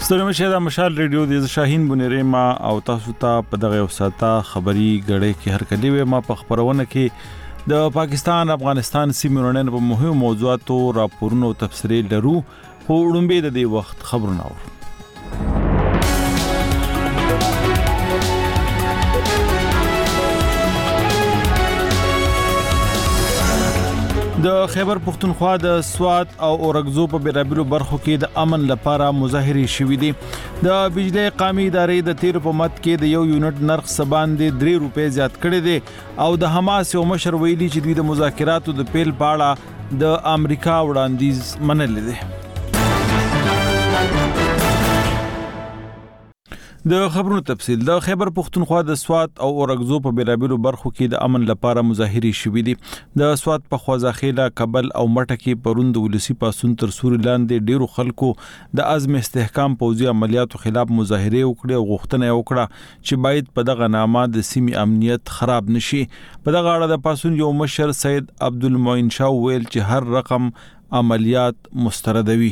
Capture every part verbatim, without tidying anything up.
ستوري مشه د مشال ریډیو د شاهین بنيري ما او تاسو ته په دغه وساته خبري غړې کې هر کلی و ما په خبرونه کې د پاکستان افغانستان سیمونن په مهمو موضوعاتو راپورونو تفصیلي لرو خو وړاندې د دې وخت خبرونه اورو. د خیبر پختونخوا د سوات او اورګزو په بیرابلو برخو کې د امن لپاره مظاهرې شوې دي. د بجلی قومي ادارې د تیر په مت کې د یو یونټ نرخ سباندې درې روپۍ زیات کړي دي او د حماس یو مشر ویلي چې د مذاکراتو د پیل په اړه د امریکا وړاندیز منل دي. د خبرونو تفصیل د خیبر پختونخوا د سوات او اورګزو په بیرابلو برخو کې د امن لپاره مظاهرې شوې دي. د سوات په خوازاخیله کابل او مټه کې پروند ولسی پاسون تر سوري لاندې ډیرو خلکو د عزم استحکام پوځي عملیاتو خلاف مظاهره وکړه او غوښتنه وکړه چې باید په دغه نامه د سیمې امنیت خراب نشي. په دغه اړه د پاسون یو مشر سید عبدالمعین شاه ویل چې هر رقم عملیات مستردوي.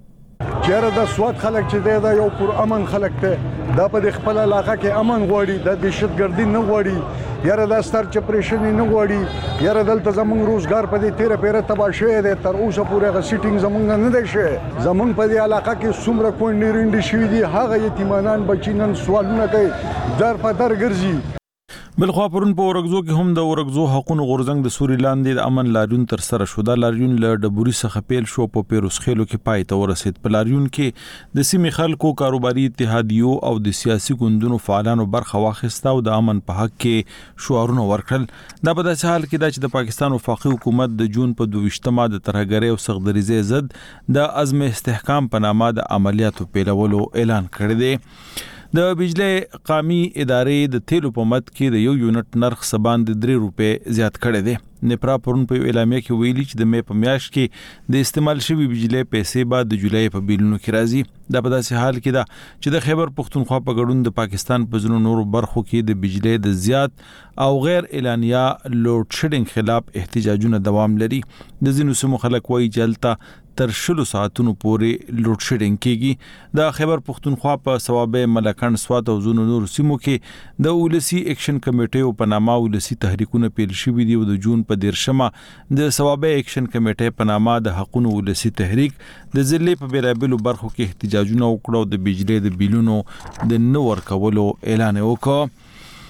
چیرې د سواد خلک چې دا یو پر امن خلک ته دا په خپل علاقه کې امن غواړي د دهشتګردي نه غواړي یاره د ستر چپریشن نه غواړي یاره دلته زمونږ روزګار په دې تیره پیره تبا شوی دی تر اوسه پورې غ سیټینګ زمونږ نه دی شوی زمونږ په دې علاقه کې څومره کونډې رنډې شوي دي هغه یتیمانان بچینن سوالونه کوي در په در ګرځي. بلخوا پرون په اورګزو کې هم د اورګزو حقوقو غورځنګ د سوري لاندې د امن لاریون تر سره شو. د لاریون له ډبوري څخه پیل شو په پیروز خېلو کې پای ته ورسید. په لاریون کې د سیمې خلکو کاروباري اتحادیو او د سیاسي ګوندونو فعالانو برخه واخیسته او د امن په حق کې شعارونه ورکړل. دا په داسې حال کې چې د پاکستان وفاقي حکومت د جون په دویشتمه د ترهګرۍ او سغدریزې ضد د عزم استحکام په نامه د عملیاتو پیلولو اعلان کړی دی. د بجلی قومي ادارې د تیلو په مت کې د یو یونټ نرخ سباندې درې روپۍ زیات کړي دي. نپرا پرون په اعلامیه کې ویلي چې د مې په میاشت کې د استعمال شوی بجلی پیسې بعد د جولای په بیلونو کې راځي. دا په داسې حال کې ده چې د خیبر پختونخوا په ګډون د پاکستان په ځینو نورو برخو کې د بجلی د زیات او غیر اعلانیا لوډ شیډینګ خلاف احتجاجونه دوام لري. د ځینو سیمو خلک وایي چې هلته تر شلو ساعتونو پورې لوډ شیډینګ کیږي. د خیبر پختونخوا په صوابه ملکان سوات او ځینو نورو سیمو کې د ولسی اکشن کمیټې په نامه ولسی تحریکونه پیل شوي دي او د جون په دیرشمه د صوابه اکشن کمیټې په نامه د حقوقو ولسی تحریک د ضلع په بیرابلو برخو کې احتجاجونه وکړو د بجلی د بیلونو د نو ورکولو اعلان وکړ.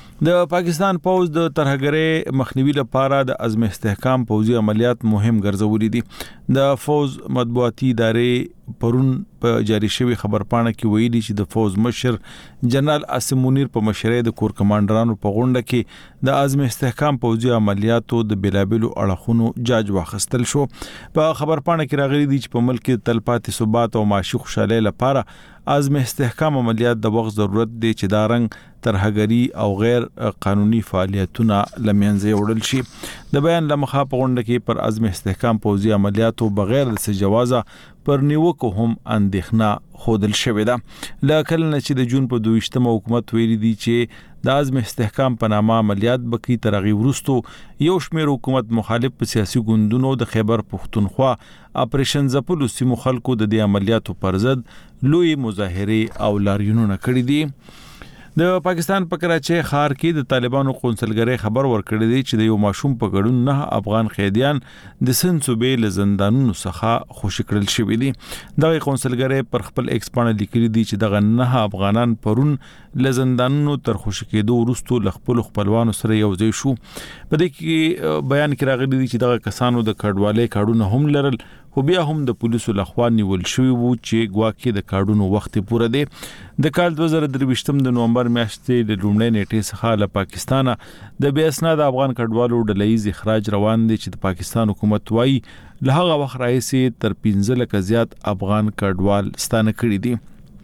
د پاکستان پوز د ترهګرۍ مخنیوي لپاره د عزم استحکام پوځي عملیات مهم ګرځولې دي. د فوز مطبوعاتي ادارې پرون په جاری شوی خبرپاڼه کې ویلي چې د فوز مشر جنرال عاصم منیر په مشرۍ د کور کمانډرانو په غونډه کې د عزم استحکام پوځي عملیاتو د بیلابلو اړخونو جاج واخیستل شو. په خبرپاڼه کې راغلي دي چې په ملک کې تلپاتې ثبات او معاشي خوشحالۍ لپاره عزم استحکام عملیات د وخت ضرورت دی چې دا رنګ ترهګری او غیر قانوني فعالیتونه لمنځه وړل شي. د بیان لمخه په غونډه کې پر عزم استحکام پوځي عملیاتو بغیر د سجوازه پر نیوکو هم اندېښنه خودل شوې ده. لکه نه چې د جون په دویشتمه حکومت ویلي دي چې د عزم استحکام په نامه عملیات بکی ترغی ورستو یو شمیر حکومت مخالف په سیاسي ګوندونو د خیبر پختونخوا اپریشن زپلو سیمو خلکو د دې عملیاتو پر ضد لوی مظاهره او لاریونونه کړي دي. د پاکستان په کراچۍ ښار کې د طالبانو قونسلګرۍ خبر ورکړی دی چې د یو ماشوم په ګډون نه افغان قیدیان د سند صوبې له زندانونو څخه خوشي کړل شوي دي. دغه قونسلګرۍ پر خپل ایکس باندې لیکلي دي چې دغه نه افغانان پرون له زندانونو تر خوشي کېدو وروسته له خپل خپلوانو سره یو ځای شو. په دې کې بیان کې راغلي دي چې دغه کسانو د کډوالۍ کارډونه هم لرل خو بیا هم د پولیسو لخوا نیول شوی وو چې ګواکې د کارډونو وخت پوره دی. د کال دوه زره درویشتم د نومبر میاشتې د لومړۍ نیټې څخه له پاکستانه د بې اسناد افغان کډوالو ډلهییز اخراج روان دی چې د پاکستان حکومت وایي له هغه وخت راهیسې تر پنځه لکه زیات افغان کډوال ستانه کړي دي.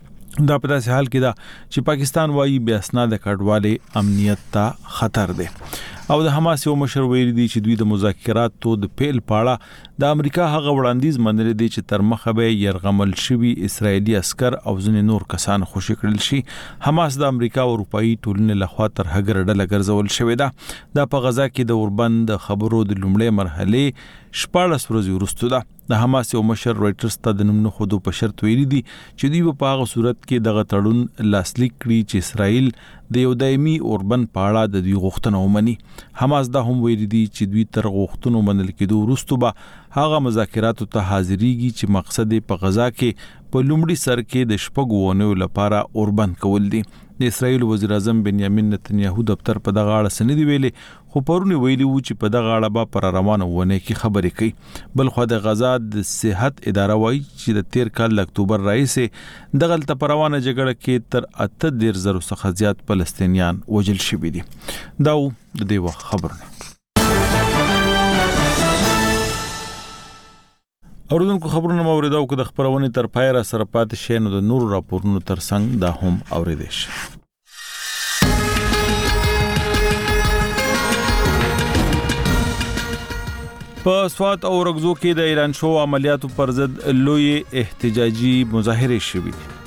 دا په داسې حال کې ده چې پاکستان وایي بې اسناد کډوالۍ امنیت ته خطر دی. او د حماس یو مشر ویلي دی چې دوی د مذاکراتو د پیل پاړه د امریکا هغه وړاندیز منل دي چې تر مخه به يرغمل شوی اسرایلی عسكر او ځینې نور کسان خوشی کړل شي. حماس د امریکا او اروپאי ټولنې لخوا تر هغه ډله ګرځول شوې ده. د په غزا کې د اوربند خبرو د لومړۍ مرحله شپږ ورځې وروسته ده. د حماس یو مشر رويټرز ته د نوم نه خودو په شرط ویلي دي چې دوی په هغه صورت کې دغه تړون لاسلیک کړي چې اسرائیل د یو دایمي اوربند پاړه د دوی غوښتنه ومني. حماس دا هم ویلي دي چې دوی تر غوښتنو منل کېدو وروسته به هغه مذاکراتو ته حاضرېږي چې مقصد په غزا کې په لومړي سر کې د شپږ ونیو لپاره اوربند کول دي. د اسرائیل وزیر اعظم بنیامین نتنیاهو دفتر په دغه اړه سندې ویلي، خو پرونی ویلي و چې په دغه اړه به پر روانه ونه کې خبرې کوي. بل خو د غزا د صحت اداره وایي چې د تیر کال اکتوبر راهیسې دغه تل پر روانه جګړه کې تر اته ډیر زرو څخه زیات فلسطینیان وژل شوي دي. دا د دې وخت خبرونه. اوردونکو خبرونه موریدو که د خبرونه تر پای را سره پاتې شي نو د نور راپورونو ترڅنګ دا هم اوریدل شي. په سوات او رغزو کې د ایران شو عملیاتو پر ضد لوی احتجاجي مظاهره شوې دي.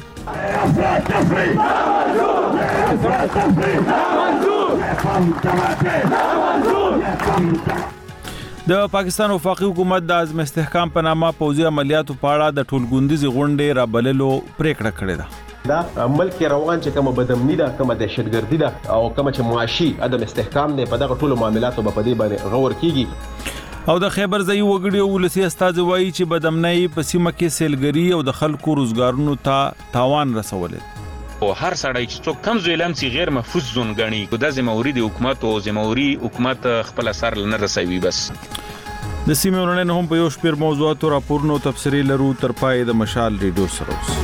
د پاکستان وفاقي حکومت د عزم استحکام په نامه پوځي عملیاتو په اړه د ټولګوندیزي غونډې را بللو پریکړه کړې ده. دا ملک روان چې کومه بدامنی ده، کومه دهشتګردي ده او کومه چې معاشي عدم استحکام نه په دغه ټولو معاملاتو په دې باندې غور کیږي. او د خیبر ځای وګړي ولسی استاد وایي چې بدامنۍ په سیمه کې سیلګری او د خلکو روزګارونو ته تاوان رسولې. او هر سړی چې څوک کم ظلم سي غیر محفوظ زون غني د زموري د حکومت او زموري حکومت خپل اثر لنه رسوي. بس د سیمه ورننه هم په یو شپږ موضوعات او راپورونو تفصیلی لرو تر پای د مشال ریډیو سره اوس.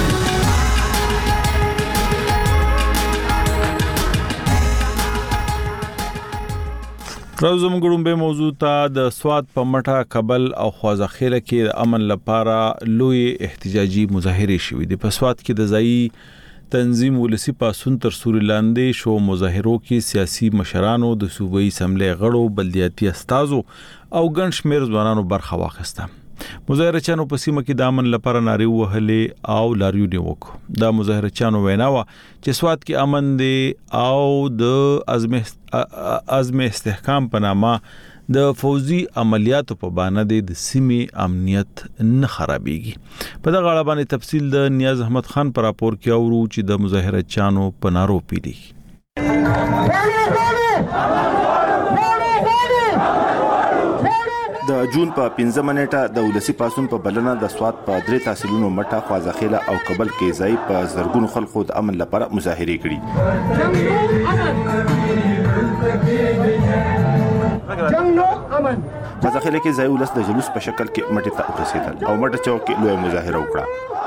راوزم ګړم به موضوع ته د سوات په مټه کابل او خوازخیله کې د امن لپاره لوی احتجاجي مظاهره شوې دي. په سوات کې د ځای تنظیم ولسی پاسون تر سوري لاندې شو مظاهرو کې سیاسي مشرانو د صوبایي اسمبلی غړو بلدیاتي استازو او ګڼ شمېر ځوانانو برخه واخیسته. مظاهره چانو په سیمه کې د امن لپاره نارې وهلې او لاریو نیوکو. دا مظاهره چانو ویناوه چې سوات کې امن دی او د عزم عزم استحکام په نامه د فوزي عملیاتو په باندې د سیمې امنیت نه خرابېږي. په دغه اړه باندې تفصیل د نیاز احمد خان پر راپور کې اورو چې د مظاهره چانو په نارو پیلي. د جون په پنځمه نیټه د ولسی پاسون په بلنه د سوات په درې تحصیلونو مټه خوازخیله او کابل کې ځای په زرګونو خلکو د امن لپاره مظاهره کړې. خوازخیله کې ځای ولس د جلوس په شکل کې مټه ته ورسېدل او مټه چوک کې لوی مظاهره وکړه.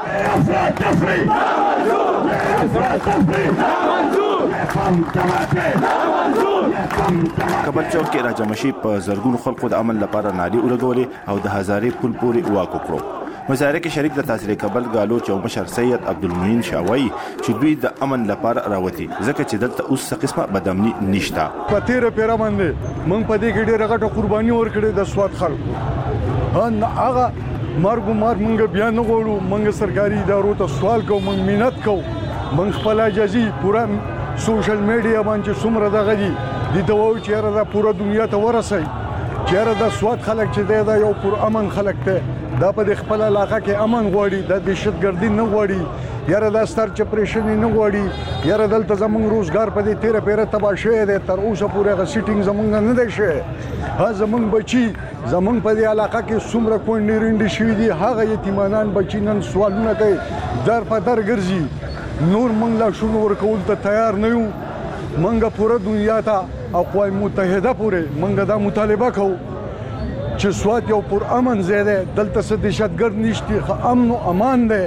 کابل چوک کې راجمشي په زرګونو خلکو د امن لپاره نارې ولګولې او د هزارې پل پورې واک وکړو. مظاهره کې شریک د تحصیل کابل غالو چو مشر سید عبدالمعین شاوی چې دوی د امن لپاره راوتی ځکه چې دلته اوس څه قسمه بدامني نشته. په تیر پیرا باندې مونږ په دې کې ډېر غټه قرباني ورکړې د سوات خلکو. ان هغه مرګ مار مونږ بیا نه غواړو. مونږ سرکاري ادارو ته سوال کوو، مونږ مینت کوو، مونږ خپل اجازه پورا سوشل میډیا باندې څومره دغه دي د دوه چیرې دا پورا دنیا ته ورسي. چیرې د سوات خلک چې دا یو پر امن خلک ته دا په خپل علاقه کې امن غواړي، د دهشتګردي نه غواړي، یاره دا ستر چپریشن نه غواړي، یاره دلته زمونږ روزګار په دې تیر پیره تباہ شوی دی، تر اوسه پورې غ سیټینګ زمونږ نه دی شوی. ها زمونږ بچي زمونږ په دې علاقه کې څومره کونډې رنډې شوي دي، هغه یتیمانان بچي نن سوالونه کوي، در په در ګرځي. نور موږ لا شنو ورکول ته تیار نه یو. موږ پوره دنیا ته اقوام متحده پورې موږ دا مطالبه کوو چې سوات یو پر امن ځای دی، دلته څه دهشتګرد نشته، امن او امان دی.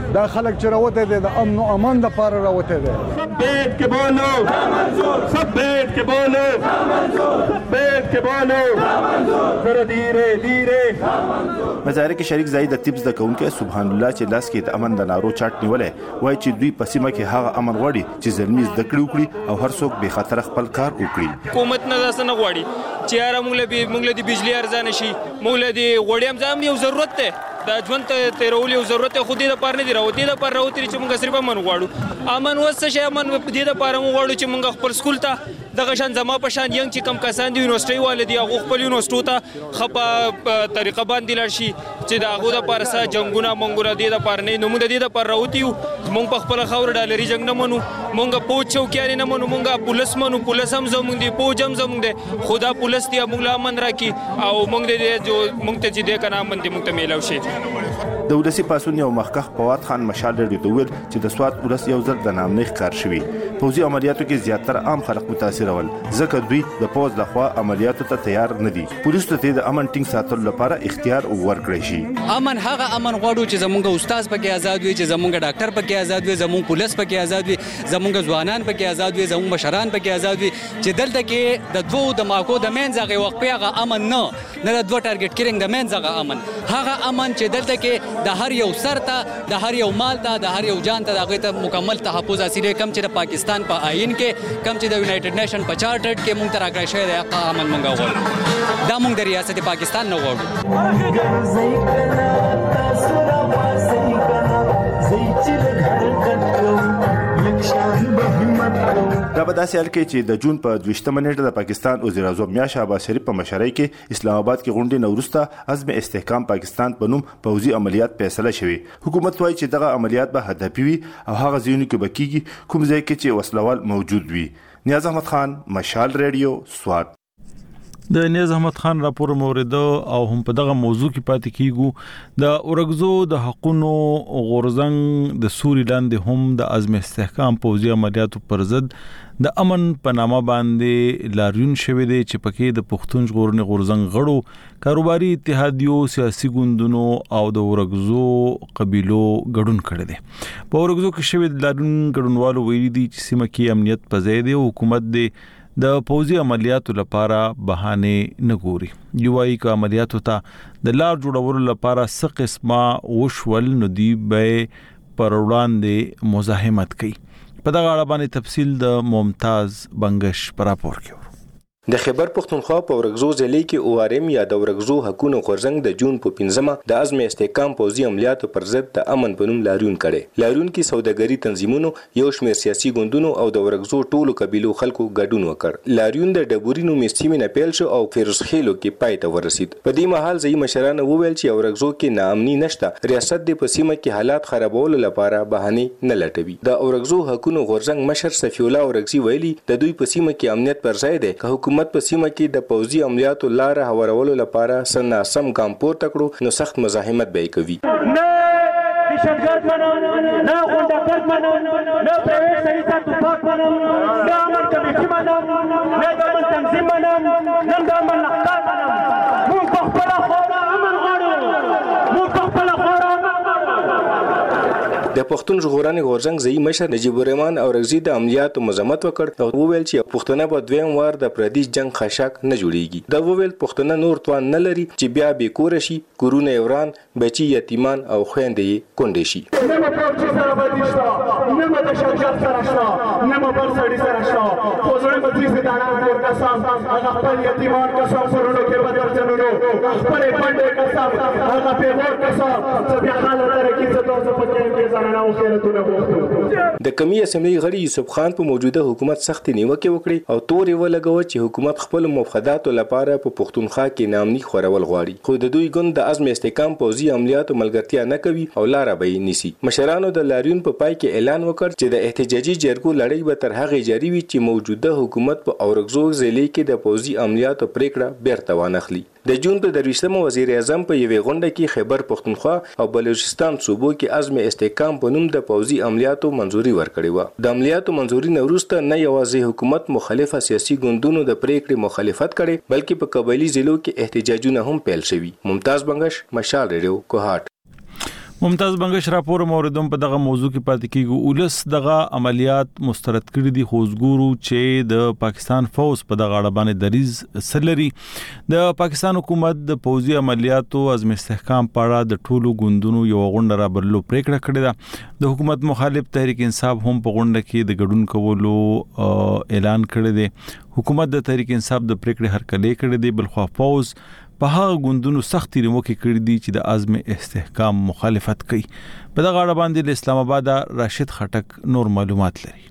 دا خلک چې راوته دي د امن او امان لپاره راوته دي. بیت کې بولو سب بیت کې بولو بیت کې بولو زره دھیرے دھیرے. مظاهره کې شریک زاید د طب د کونکو سبحان الله چې لاس کې د امن د نارو چاټ نیولې وای چې دوی په سیمه کې هغه امن غواړي چې زلمی زده کړو کړي او هر څوک به خطر خپل کار وکړي. حکومت نه داسه نه غواړي چې یاره موږ له موږ له بجلی ارزانه شي موږ له غوړې هم ځم یو ضرورت ده دا ژوند ته تیرول یو ضرورت خو دې د پاره نه دی راوتی د پاره راوتی چې موږ صرف امن غواړو. امن وسه شي امن دې د پاره موږ غواړو چې موږ خپل سکول ته دغه شان زما په شان ینګ چې کم کسان دی یونیورسيټي والدي هغه خپل یونیورسيټو ته خپه طریقه باندې لار شي چې دا هغه د پاره سره جنگونه مونږ دې د پاره نه نو موږ دې د پاره راوتی موږ په خپل خاور ډالري جنگ نه منو موږ پوه چوکیان نه منو موږ پولیس منو پولیس هم زموږ دی پوه جم زموږ دی خدا پولیس دی موږ لا امن راکي او موږ دې جو موږ ته چې دې کنه امن دې موږ ته میلاو شي. د ولسی پاسون یو مخکخ فواد خان مشال لري ته ویل چې د سواد ولس یو ځل د نام نه ښکار شوی. پوځي عملیاتو کې زیاتره عام خلک متاثر ول ځکه دوی د پوز لخوا عملیاتو ته تیار نه دي. پولیس ته د امن ټینګ ساتلو لپاره اختیار ورکړی شي. امن هغه امن غواړو چې زمونږ استاد پکې آزاد وي چې زمونږ ډاکټر پکې آزاد وي زمونږ پولیس پکې آزاد وي زمونږ ځوانان پکې آزاد وي زمونږ مشران پکې آزاد وي چې دلته کې د دوه د ماکو د مین ځای وخت هغه امن نه نه د دوه ټارګټ کیرینګ د مین ځای امن هغه امن چې دلته کې د هر یو سر ته د هر یو مال ته د هر یو جان ته دغه ته مکمل تحفظ حاصل کم چې د پاکستان په آئین کې کم چې د یونایټډ نیشن په چارټر کې مونږ تر راغلی شوی دی هغه امن مونږ غواړو دا مونږ د ریاست پاکستان نه غواړو. دا به داسې حال کې چې د جون په دویشتمه نیټه د پاکستان وزیر اعظم میاں شهباز شریف په مشرۍ کې اسلام آباد کې غونډې نه وروسته عزم استحکام پاکستان په نوم پوځي عملیات فیصله شوی. حکومت وایي چې دغه عملیات به هدفي وي او هغه ځایونو کې به کیږي کوم ځای کې چې وسلوال موجود وي. نیاز احمد خان مشال ریډیو سوات. د نیاز احمد خان راپور مورید او هم په دغه موضوع کې پاتې کیږو. د اورګزو د حقونو غورزنګ د سوري لاندې هم د عزم استحکام پوځي عملیاتو پر ضد د امن په نامه باندې لاریون شوی دی چې پکې د پښتون ژغورنې غورزنګ غړو کاروباري اتحادیو سیاسي ګوندونو او د اورګزو قبیلو ګډون کړی دی. په اورګزو کې شوی لاریون ګډونوالو ویلي دي چې سیمه کې امنیت په ځای دی او حکومت دی د پوځي عملیاتو لپاره بهانه نه ګوري. یوایي ک عملیاتو ته د لار جوړولو لپاره څه قسمه وشول نو دی به پر وړاندې مزاحمت کوي. په دغه اړه باندې تفصیل د ممتاز بنگش پر راپور کې. د خیبر پختونخوا په ورغزو ضلع کې او ار ام یا د ورغزو حقونو غورځنګ د جون په پنځمه د عزم استحکام پوځي عملیاتو پر ضد د امن په نوم لاریون کړي. لاریون کې سوداګري تنظیمونو یو شمېر سیاسي ګوندونو او د ورغزو ټولو قبیلو خلکو ګډون وکړ. لاریون د ډبورینو میستیمه نه پیل شو او فیروز خیلو کې پای ته ورسید. په دې مهال ځای مشرانو وویل چې ورغزو کې ناامني نشته ریاست د پسیمه کې حالات خرابولو لپاره بهانه نه لټوي. د ورغزو حقونو غورځنګ مشر صفی الله ورغزي ویلي د دوی پسیمه کې امنیت پر ځای دی که حکومت په سیمه کې د پوځي عملیاتو لار هوارولو لپاره سناسم ګام پورته کړو نو سخت مزاحمت به کوي. نه دهشتګرد منم نه غونډګرد منم نه پرایویټ سړي ته توپک منم نه امن کمیټي منم نه د امن تنظیم منم نه د امن لښکر منم. موږ په خپله خاوره امن غواړو موږ په خپله خاوره امن د پښتون ژغورنې غورځنګ ځای مشر نجیب الرحمن اورغزي د عملیاتو مذمت وکړ او وویل چې پښتون په دویم وار د پردیس جنگ خشاک نه جوړیږي. دا وویل پښتون نور توان نه لري چې بیا به کور شي کورونه وران بچي یتیمان او خويندې کونډې شي. نه په چې سره باندې شته نه په شرکت سره شته نه په بل سړي سره شته فوزړې مدرسې ته دانا کور کسان هغه خپل یتیمان کسان سرونو کې بدل چنونو خپل پاندې کسان هغه په ور کسان چې بیا حالت ترقی څه تاسو په کې د کمی اسمبلی غړي یوسف خان په موجوده حکومت سخت نیوکه وکړي او تور یې ولګو چې حکومت خپل مفاداتو لپاره په پښتونخوا کې نامني خورول غواړي خو د دوی ګوند د عزم استحکام پوځي عملیاتو ملګرتیا نه کوي او لار به یې نیسي. مشرانو د لاریون په پای کې اعلان وکړ چې د احتجاجي جرګو لړۍ به تر هغه جاری وي چې موجوده حکومت په اورګزو ضلع کې د پوځي عملیاتو پریکړه بیرته وانخلي. د جون په درویشتمه وزیر اعظم په یوې غونډه کې خیبر پختونخوا او بلوچستان صوبو کې عزم استحکام په نوم د پوځي عملیاتو منځوري ورکړې و. د عملیاتو منځوري نه وروسته نه یوازې حکومت مخالفه سیاسي ګوندونو د پریکړې مخالفت کړي بلکې په قبایلی ضلعو کې احتجاجونه هم پیل شوي. ممتاز بنگش مشال ریډیو کوهاټ. ممتاز بنگش راپور موردوم په دغه موضوع کې پاتې کیږي. ولس دغه عملیات مسترد کړي دي، خو زګورو چې د پاکستان فوج په دغه اړه باندې دریز سلري. د پاکستان حکومت د پوځي عملیاتو عزم استحکام په اړه د ټولو ګوندونو یو غونډه رابرلو پریکړه کړې ده. د حکومت مخالف تحریک انصاف هم په غونډه کې د ګډون کولو اعلان کړی دی. حکومت د تحریک انصاف د پریکړې هرکلی کړی دی، بلخو فوج په هغه ګوندونو سختي نیوکې کړې دي چې د عزم استحکام مخالفت کوي. په دغه اړه باندې د اسلام آباد راشد خټک نور معلومات لري.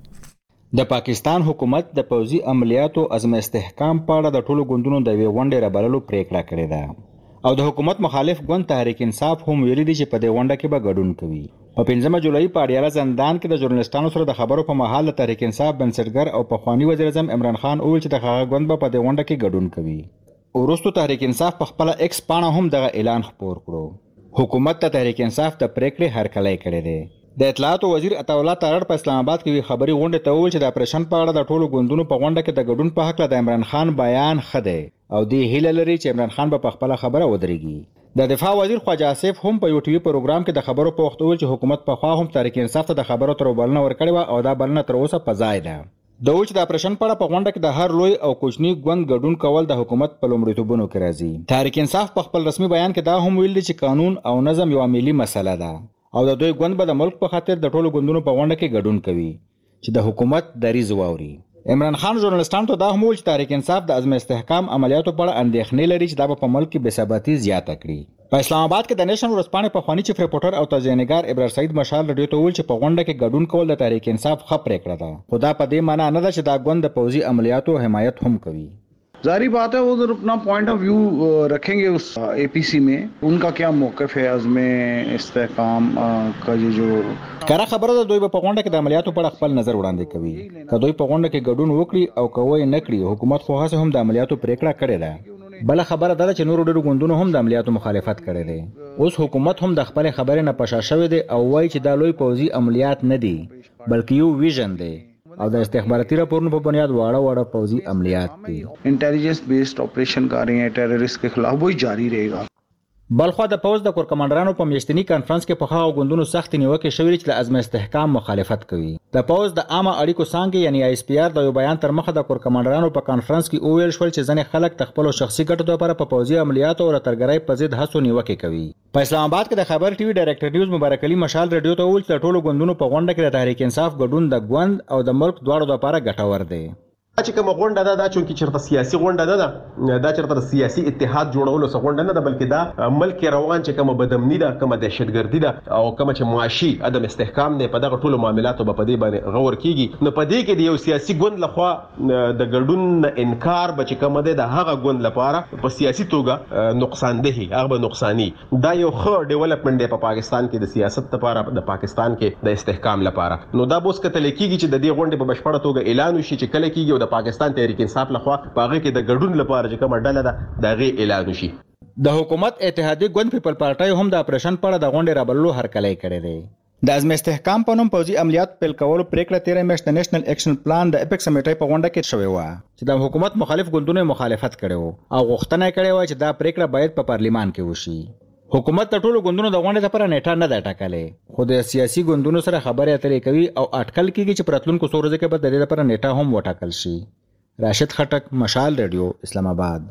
د پاکستان حکومت د پوځي عملیاتو عزم استحکام په اړه د ټولو ګوندونو د یوې غونډې رابللو پریکړه کړې ده او د حکومت مخالف ګوند تحریک انصاف هم ویلي دي چې په دې غونډه کې به ګډون کوي. په پنځمه جولای په اډیاله زندان کې د ژورنالستانو سره د خبرو په مهال د تحریک انصاف بنسټګر او پخوانی وزیر اعظم عمران خان وویل چې د هغه ګوند به په دې غونډه کې ګډون کوي. وروسته تحریک انصاف په خپل ایکس پاڼه هم دغه اعلان خپور کړو. حکومت ته تحریک انصاف د پریکړې هرکلی کړی دی. د اطلاعاتو وزیر عطاالله تارړ په اسلام آباد کې خبري غونډه ته وویل چې د اپریشن په اړه د ټولو ګوندونو په غونډه کې د ګډون په حق د عمران خان بیان خده او دی هیله لري چې عمران خان به په خپل خبره ودرېږي. د دفاع وزیر خواجه آصف هم په یو ټي وي پروګرام کې د خبرو په وخت وویل چې حکومت په خوا هم تحریک انصاف ته د خبرو تر بلنه ورکړې و او دا بلنه تر اوسه په ځای ده. د وچ د اپریشن په اړه په غونډه کې د هر لوی او کوچنی ګوند ګډون کول د حکومت په لومړیتوبونو کې راځي. تحریک انصاف په خپل رسمي بیان کې دا هم ویل دي چې قانون او نظم یو ملي مسله ده او د دوی ګوند به د ملک په خاطر د ټولو ګوندونو په غونډه کې ګډون کوي چې د حکومت دریځ واوري. عمران خان ژورنالستانو ته دا هم ویل چې تحریک انصاف د عزم استحکام عملیاتو په اړه اندېښنې لري چې دا به په ملک کې بې ثباتي زیاته کړي. په اسلام آباد کې د نېشنل ورځپاڼې پخواني چیف ریپورټر او تجزیه‌نګار ابرار سعید مشال رادیو ته ویل چې په غونډه کې ګډون کول د تحریک انصاف ښه پریکړه ده، خو دا په دې معنی نه ده چې دا ګوند د پوځي عملیاتو حمایت هم کوي. जारी बात है, वो उधर अपना पॉइंट ऑफ व्यू रखेंगे उस एपीसी में. उनका क्या मौक़िफ़ है अज़्म इस्तेहकाम का ये जो کره خبره ده دوی په غونډه کې د عملیاتو په اړه خپل نظر وړاندې کوي. که دوی په غونډه کې ګډون وکړي او کوی نه کړي، حکومت خو هڅه هم د عملیاتو پریکړه کړې ده. بل خبره ده چې نور ډېر ګوندونو هم د عملیاتو مخالفت کړی دی. اوس حکومت هم د خپل خبرې نه پشا شوی دی او وایي چې دا لوی پوځي عملیات نه دي بلکې یو ویژن دی او د استخباراتي راپورونو په بنیاد واړه واړه پوځي عملیات دي. इंटेलिजेंस बेस्ड ऑपरेशन कर रहे हैं टेररिस्ट के खिलाफ, वही जारी रहेगा. بلخو د پوز د کور کمانډرانو په میاشتنی کانفرنس کې په هغه غوندونو سخت نیوکه شوې چې د عزم استحکام مخالفت کوي. د پوز د عامه اړیکو څنګه یعنی آی اس پی آر د یو بیان تر مخه د کور کمانډرانو په کانفرنس کې اوویل شول چې ځنې خلک د خپل شخصي ګټو لپاره په پوځي عملیاتو او ترګرۍ په ضد هڅو نیوکه کوي. په اسلام آباد کې د خبر ټي وي ډایرکټر نیوز مبارک علي مشال رادیو ته وویل چې ټولو غوندونو په غونډه کې د تحریک انصاف ګډون د ګوند او د ملک دواړو لپاره ګټور دی. چې کوم غونډه ده دا چې چیرته سیاسي غونډه ده ده دا چیرته سیاسي اتحاد جوړولو څخه غونډه نه ده، بلکې دا ملک روان چې کوم بدامنی ده، کوم دهشتګردي ده او کوم چې معاشي عدم استحکام نه په دغه ټولو معاملاتو په دې باندې غور کیږي. نو په دې کې د یو سیاسي ګوند لخوا د ګډون انکار به چې کوم ده د هغه ګوند لپاره په سیاسي توګه نقصان ده، هغه به نقصانی. دا یو ښه ډیولپمنٹ دی په پاکستان کې د سیاست لپاره، د پاکستان کې د استحکام لپاره. نو دا بوس کتل کیږي چې د دې غونډې په بشپړه توګه اعلان وشي چې کله کیږي او د پاکستان تحریک انصاف لخوا پاغه کې د ګډون لپاره چې کومه ډله ده دا غي اعلان وشي. د حکومت اتحادیه ګوند پیپل پارټي هم د اپریشن په اړه د غونډې رابللو هرکلی کړی دی. د عزم استحکام په نوم پوځي عملیات پیل کولو پریکړه تیره میاشت د نېشنل اکشن پلان د اپیکس کمیټې په غونډه کې شوې و چې د حکومت مخالف ګوندونو مخالفت کړي وو او غوښتنه کړې و چې دا پریکړه باید په پارلیمان کې وشي. حکومت د ټولو ګوندونو د غونډې لپاره نیټه نه ده ټاکلې، خو د سیاسي ګوندونو سره خبرې اترې کوي او اټکل کیږي چې په راتلونکو څو ورځو کې به د دې لپاره نیټه هم وټاکل شي. راشد خټک، مشال رادیو، اسلام آباد.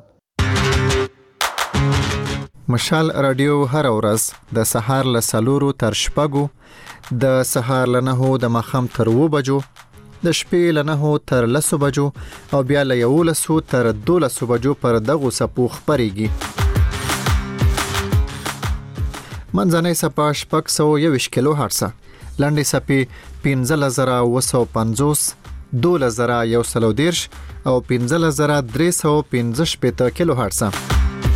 مشال رادیو هر ورځ د سهار له څلورو تر شپږو، د سهار له نهو د ماښام تر اووه بجو، د شپې له نهو تر لسو بجو او بیا له یولسو تر دولسو بجو پر دغو څپو خپرېږي. منځنۍ څپه شپږ سوه یوویشت کیلو هرڅه، لنډې څپې پنځلس زره اووه سوه پنځوس، دولس زره یو سل او دېرش او پنځلس زره درې سوه پنځه شپېته کیلو هرڅه.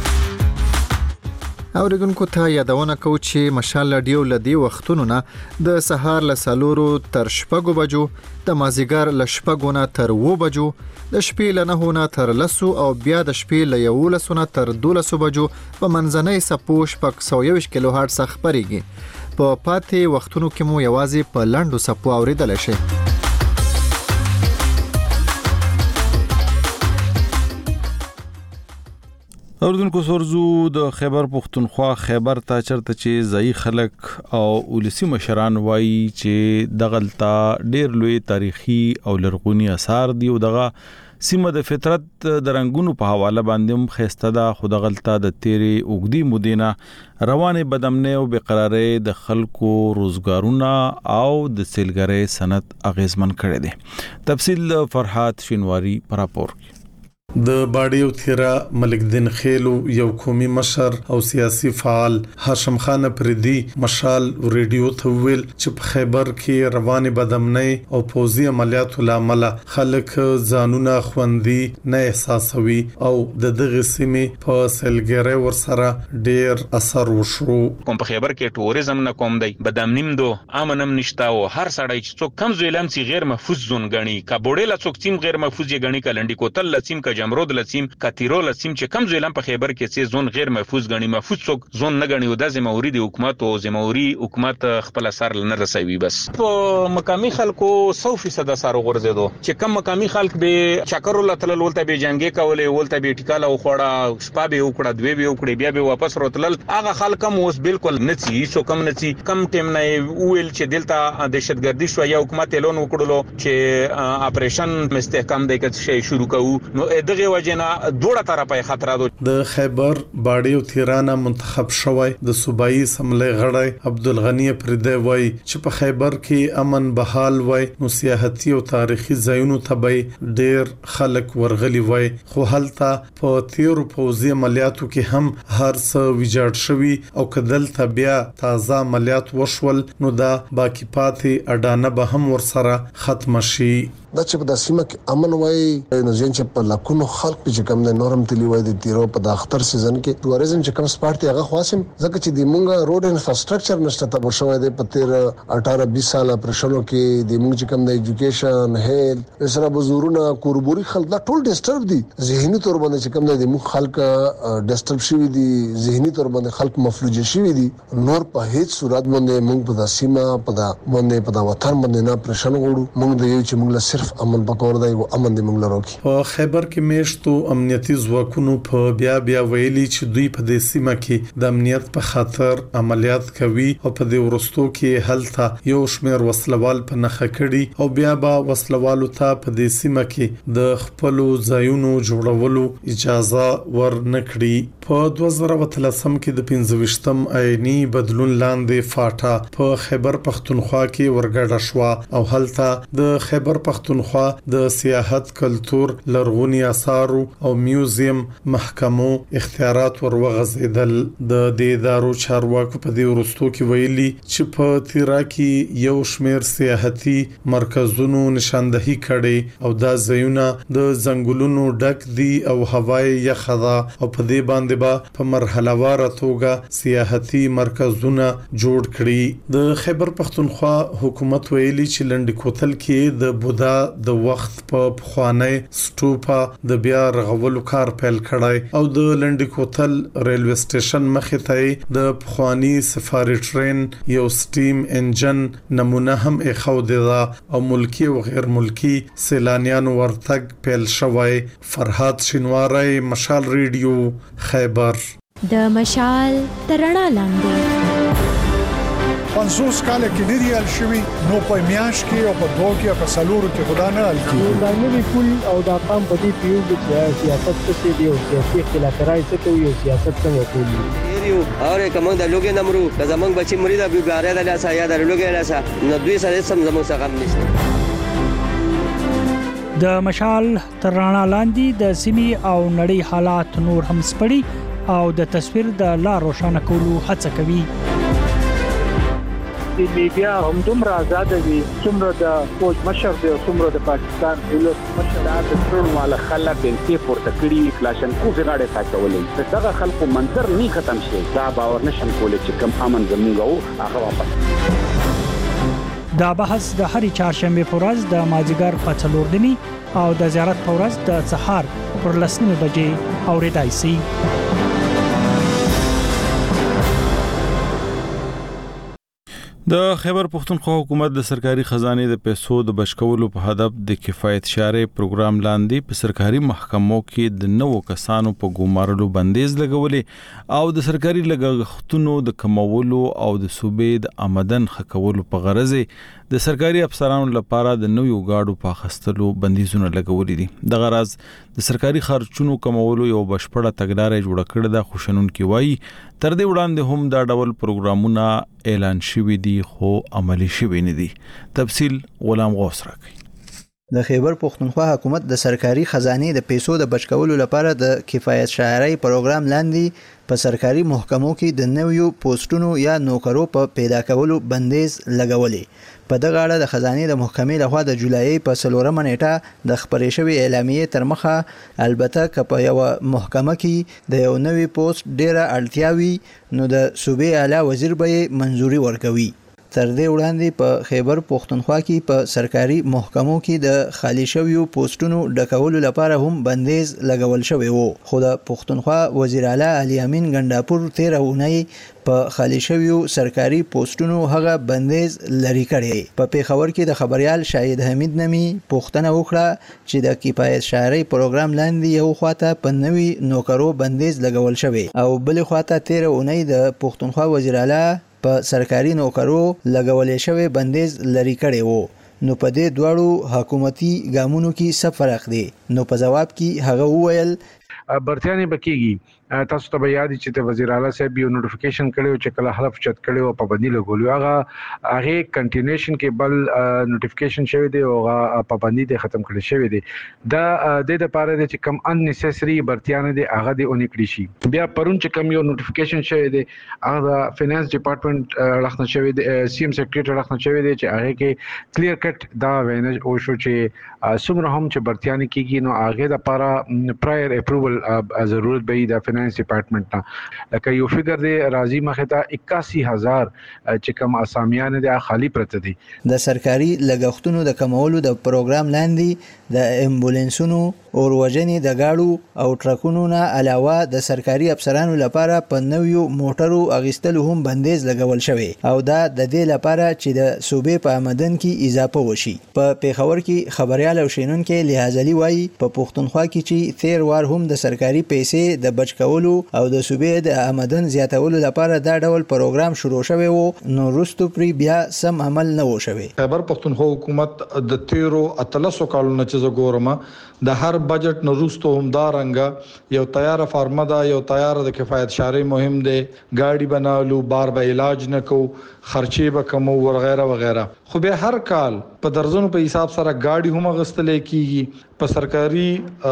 اوریدونکو ته یادونه کوو چې مشال رادیو له دې وختونو نه د سهار له څلورو تر شپږو بجو، د مازدیګر له شپږو نه تر اووه بجو، د شپې له نهو نه تر لسو او بیا د شپې له یولسو نه تر دولسو بجو په منځنۍ څپو شپږ سوه یوویشت کیلو هرڅه خپرېږي. په پاتې وختونو کې مو یوازې په لنډو څپو اوریدلی شئ. اردوونکو سورزو د خیبر پختونخوا خیبر ته چرته چې ځای خلک او ولسی مشران وایي چې دغلطه ډیر لوی تاریخي او لرغونی آثار دی او دغه سیمه د فطرت د رنگونو په حواله باندې هم خسته ده خو دغلطه د تیری اوګدی مدینه روانه بدامنه او بیقرارې د خلکو روزګارونه او د سیلګری صنعت اغیزمن کړي دي. تفصیل فرحات شینواری پر راپور. د باډیو تیرا ملک دین خیلو یو قومي مشر او سیاسي فعال هاشم خان پردي مشال ریډیو ته ویل چې په خیبر کې روانه بدامنۍ او پوزي عملیات لامل خلک ځانونه خوندي نه احساسوي او د دغه سیمې په سلګری ورسره ډیر اثر وشو. کوم په خیبر کې ټوریزم نه کوم دی بدامنیم دو امنم نشتا او هر سړی چې څوک کم زویلم سي غیر محفوظ زون غني کابوډه لا څوک تیم غیر محفوظ غني کلندې کوتل لسیم کا جمرود لسیم کاتیرو لسیم چې کم زویلم په خیبر کې سي زون غیر محفوظ غني محفوظ څوک زون نه غني او د زموري د حکومت او زموري حکومت خپل اثر نه رسوي. بس په مقامی خلکو سو فیصد اثر غورځیدو چې کم مقامی خلک به چکرو لتل ولته به جنگي کولې ولته به ټیکاله خوړه شپه به وکړه دوی به وکړي بیا به واپس راتلل هغه خلک هم اوس بالکل نڅي سو کم نڅي کم ټیم نه ویل چې دلته دهشتګردي شو یا حکومت اعلان وکړلو چې اپریشن مستحکم دی که شي شروع کوو نو دغه وجنه دوړه طرفه خطر ده. د خیبر باډیو تیرانه منتخب شوی د صوبایي سملې غړی عبدالغنی پردی وای چې په خیبر کې امن بحال وای نو سیاحتي او تاریخي ځایونو ته ډیر خلک ورغلي وای خو هلته په تیر پوزي عملیاتو کې هم هر څه ویجاړ شوی او کدل بیا تازه عملیات وشول نو دا باقی پاتې اډانه به هم ورسره ختم شي. دا چې په د سیمه کې امن وای نو ځین چې په لکونو خلک چې کم نه نورم تلی وای د تیرو په د اختر سیزن کې ټوریزم چې کم سپارټي هغه خاصم ځکه چې د مونږه روډ انفراستراکچر نشته ته شوی دی په تیر اټھارہ بیس سال پرشنو کې د مونږ چې کم د ایجوکیشن هیل سره بزورونه کوربوري خلک دا ټول ډیسټرب دي ذهني تور باندې چې کم د مونږ خلک ډیسټرب شوی دي ذهني تور باندې خلک مفلوج شوی دي نور په هیڅ صورت باندې مونږ په د سیمه په د باندې په د وطن باندې نه پرشن غوړو مونږ د یو چې مونږ امن پکور دی او امن دی موږ لروکی. په خیبر کې میشتو امنیتي ځواکونو په بیا بیا ویلي چې دوی په دې سیمه کې د امنیت په خاطر عملیات کوي او په دې ورستو کې هلته یو شمېر وسلوال په نخښه کړي او بیا به وسلوالو ته په دې سیمه کې د خپل ځایونو جوړولو اجازه ورنکړي. په دوه زره وتلسم کې د پنځه ویشتم آئینی بدلون لاندې فاټا په خیبر پختونخوا کې ورګډه شو او هلته د خیبر پختونخوا د سیاحت کلچر لرغونی آثار او میوزیم محکمو اختیارات ورغځیدل. د دې ادارو چارواکو په دې ورستو کې ویلي چې په تیرا کې یو شمېر سیاحتي مرکزونو نشاندهي کړي او دا ځایونه د ځنګلونو ډک دي او هوای یخه ده او په دې باندې به په مرحله واره توګه سیاحتي مرکزونه جوړ کړي. د خیبر پختونخوا حکومت ویلي چې لنډ کوتل کې د بودا د وخت په پخوانی سټوپا د بیا رغولو کار پیل کړای او د لنډی کوتل ریلوی سټیشن مخې ته د پخوانی سفاری ټرین یو سټیم انجن نمونه هم اخود ده او ملکی او غیر ملکی سیلانیانو ورتګ پیل شوی. فرحات شینواری مشال ریډیو خیبر. د مشال ترڼا لاندې پنځوس کال کې ډیر یال شوی نو په میاش کې او په دوه کې په سلورو کې خدا نه حل کیږي. دا نوی پول او دا قام په دې پیو چې سیاست څه دی او سیاسي اختلافات څه کوي او سیاست څنګه کوي یو اور کوم د لوګي نمرو د زمنګ بچی مرید ابي غاره د لاسه یا د لوګي لاسه نو دوی سره سم زمو څخه غم نشته. د مشال ترڼا لاندې د سیمي او نړۍ حالات نور هم سپړي او د تصویر د لا روښانه کولو هڅه کوي. د میډیا هم دومره آزاد دي څومره د فوج مشر دی او څومره د پاکستان دولت مشر د ټول مال خلک بنتي پورته کړی کلاشن کو زغاړه ساتولې دغه خلکو منظر نه ختم شي دا باور نشم کولای چې کم امن زموږ او هغه واپس. دا بحث د هرې چهارشنبه په ورځ د مازیګر په څلور نیمې او د زیارت په ورځ د سهار پر لس نیمې بجې اورېدای شي. د خیبر پختونخوا حکومت د سرکاري خزانه د پیسو د بچکولو په هدف د کفایت شارې پروګرام لاندې په سرکاري محکمو کې د نوو کسانو په ګومارلو بندیز لګولې او د سرکاري لګښتونو د کمولو او د صوبې د آمدن خکولو په غرض د سرکاري افسرانو لپاره د نوو گاډو په خستلو بندیزونه لګولې دي. د غرض د سرکاري خرچونو کمولو یو بشپړه تګلارې جوړه کړې ده. خوشنون کې وایي تر دې وړاندې هم دا ډول پروګرامونه اعلان شوي دي خو عملی شوي نه دي. تفصیل غلام غوث راکړي. د خیبر پختونخوا حکومت د سرکاري خزانه د پیسو د بچکولو لپاره د کفایت شاعرۍ پروګرام لاندې په سرکاري محکمو کې د نویو پوسټونو یا نوکرو په پیدا کولو بندیز لګولې. په دغه اړه د خزانه د محکمې لخوا د جولای په څلورمه نیټه د خبرې شوی اعلامیه تر مخه البته که په یو محکمه کې د یو نوی پوسټ ډیره اړتیا وي نو د صوبې اعلی وزیر به منځوري ورکوي. تر دې وړاندې په خیبر پختونخوا کې په سرکاري محکمو کې د خالی شویو پوسټونو ډکولو لپاره هم بندیز لګول شوی وو. خو د پختونخوا وزیر اعلی علي امین ګنداپور تیر اونۍ په خالی شویو سرکاري پوسټونو هغه بندیز لري کړی. په پیښور کې د خبريال شاهد حمید نمی پوښتنه وکړه چې د کفایت شاعرۍ پروګرام لاندې یو خواته په نوي نوکرو بندیز لګول شوی او بل خواته تیر اونۍ د پختونخوا وزیر اعلی په سرکاري نوکرو لګولې شوی بندیز لري کړی وو. نو په دې دواړو حکومتي ګامونو کې څه فرق دی؟ نو په جواب کې هغه وویل برتیانه بکیږي. تاسو ته یاد چې د وزیر اعلی صاحب یو نوټیفیکیشن کړو چې کله حلف چت کړو په پابندي لګولو هغه هغه کنټینیویشن کې بل نوټیفیکیشن شوی دی او هغه پابندي د ختم کړی شوی دی. دا د د پاره د چې کم ان نیسسری برتیانه دی هغه دی اونې کړی شي. بیا پرون چې کم یو نوټیفیکیشن شوی دی هغه فینانس ډپارټمنټ راخنه شوی دی سی ام سیکریټری راخنه شوی دی چې هغه کې کلیر کټ دا وینه او شو چې څومره هم چې برتیانه کیږي نو هغه د لپاره پرایر اپروول ضرورت به د فینانس ډپارټمنټ نه لکه یو فګر دی راځي مخه ته اکاسی هزار چې کوم اسامیان دي خالی پرته دي. د سرکاري لګښتونو د کمولو د پروګرام لاندې د امبولانسونو او وژنې د گاډو او ټرکونو نه علاوه د سرکاري افسرانو لپاره په نویو موټرو اغیستلو هم بندیز لګول شوی او دا د دې لپاره چې د صوبې په آمدن کې اضافه وشي. په پیښور کې خبريال او شینون کې لحاظلی وایي په پختونخوا کې چې تیر وار هم د سرکاري پیسې د بچکولو او د صوبې د آمدن زیاتولو لپاره دا ډول پروګرام شروع شوی وو نو وروسته پرې بیا سم عمل نه و شوی. خیبر پختونخوا حکومت د تیرو اتلسو کالونو چې زګورما د هر بجټ نه وروسته هم دا رنګه یو تیار فارمه ده یو تیار د کفایت شارې مهم دی ګاډي بنالو بار به علاج نه کو خرچي به کم او وغیرہ وغیرہ. خو به هر کال په درزونو په حساب سره ګاډي هم غستلې کیږي په سرکاري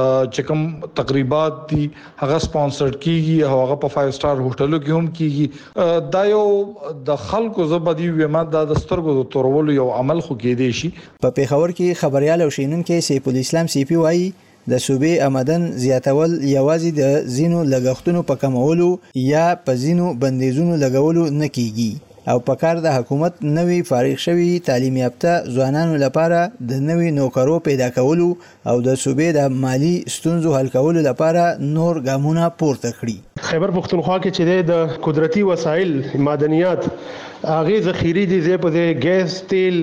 چکم تقریبات دي هغه سپانسرډ کیږي هغه په فایو سٹار هوټلو کې هم کیږي. دا یو د خلکو زبدي ومه د سترګو تورولو یو عمل خو کې دی شي. په پیښور کې خبريال او شینون کې سیف الاسلام سی پی وايي د صوبې آمدن زیاتول یوازې د زینو لګښتونو په کمولو یا په زینو بندیزونو لګولو نه کیږي او په کار د حکومت نوی فارغ شوی تعلیم یافته ځوانانو لپاره د نوی نوکرو پیدا کولو او د صوبې د مالی ستونزو حل کولو لپاره نور ګامونه پورته کړي. خیبر پختونخوا کې چې د قدرتي وسایل معدنیات هغه ذخیره دي زه په ګیس تیل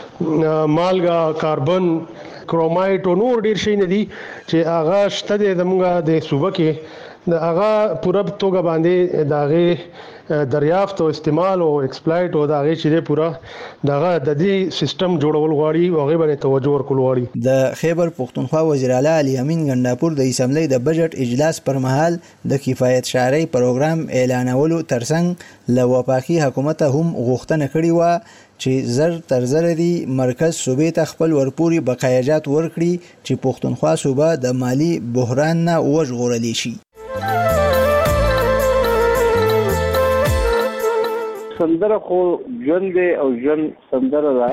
مالګه کاربن کرومایټ او نور ډیر شي نه دي چې هغه شته د زموږه د صوبه کې د هغه پوره توګه باندې دغه دریافت او استعمال او ایکسپلایټ او دغه چې پوره دغه د دې سیستم جوړول غواړي او هغه باندې توجه ورکول غواړي. د خیبر پختونخوا وزیر اعلی علي امین ګنداپور د اسمبلی د بجټ اجلاس پر مهال د کفایت شاعرۍ پروګرام اعلانولو ترڅنګ له وفاقي حکومت هم غوښتنه کړې و چې زر تر زر دی مرکز صوبې ته خپل ورپوري بقایجات ورکړي چې پختونخوا صوبه د مالی بحران نه وژغورلی شي. سندره خو ژوند او ژوند سندره ده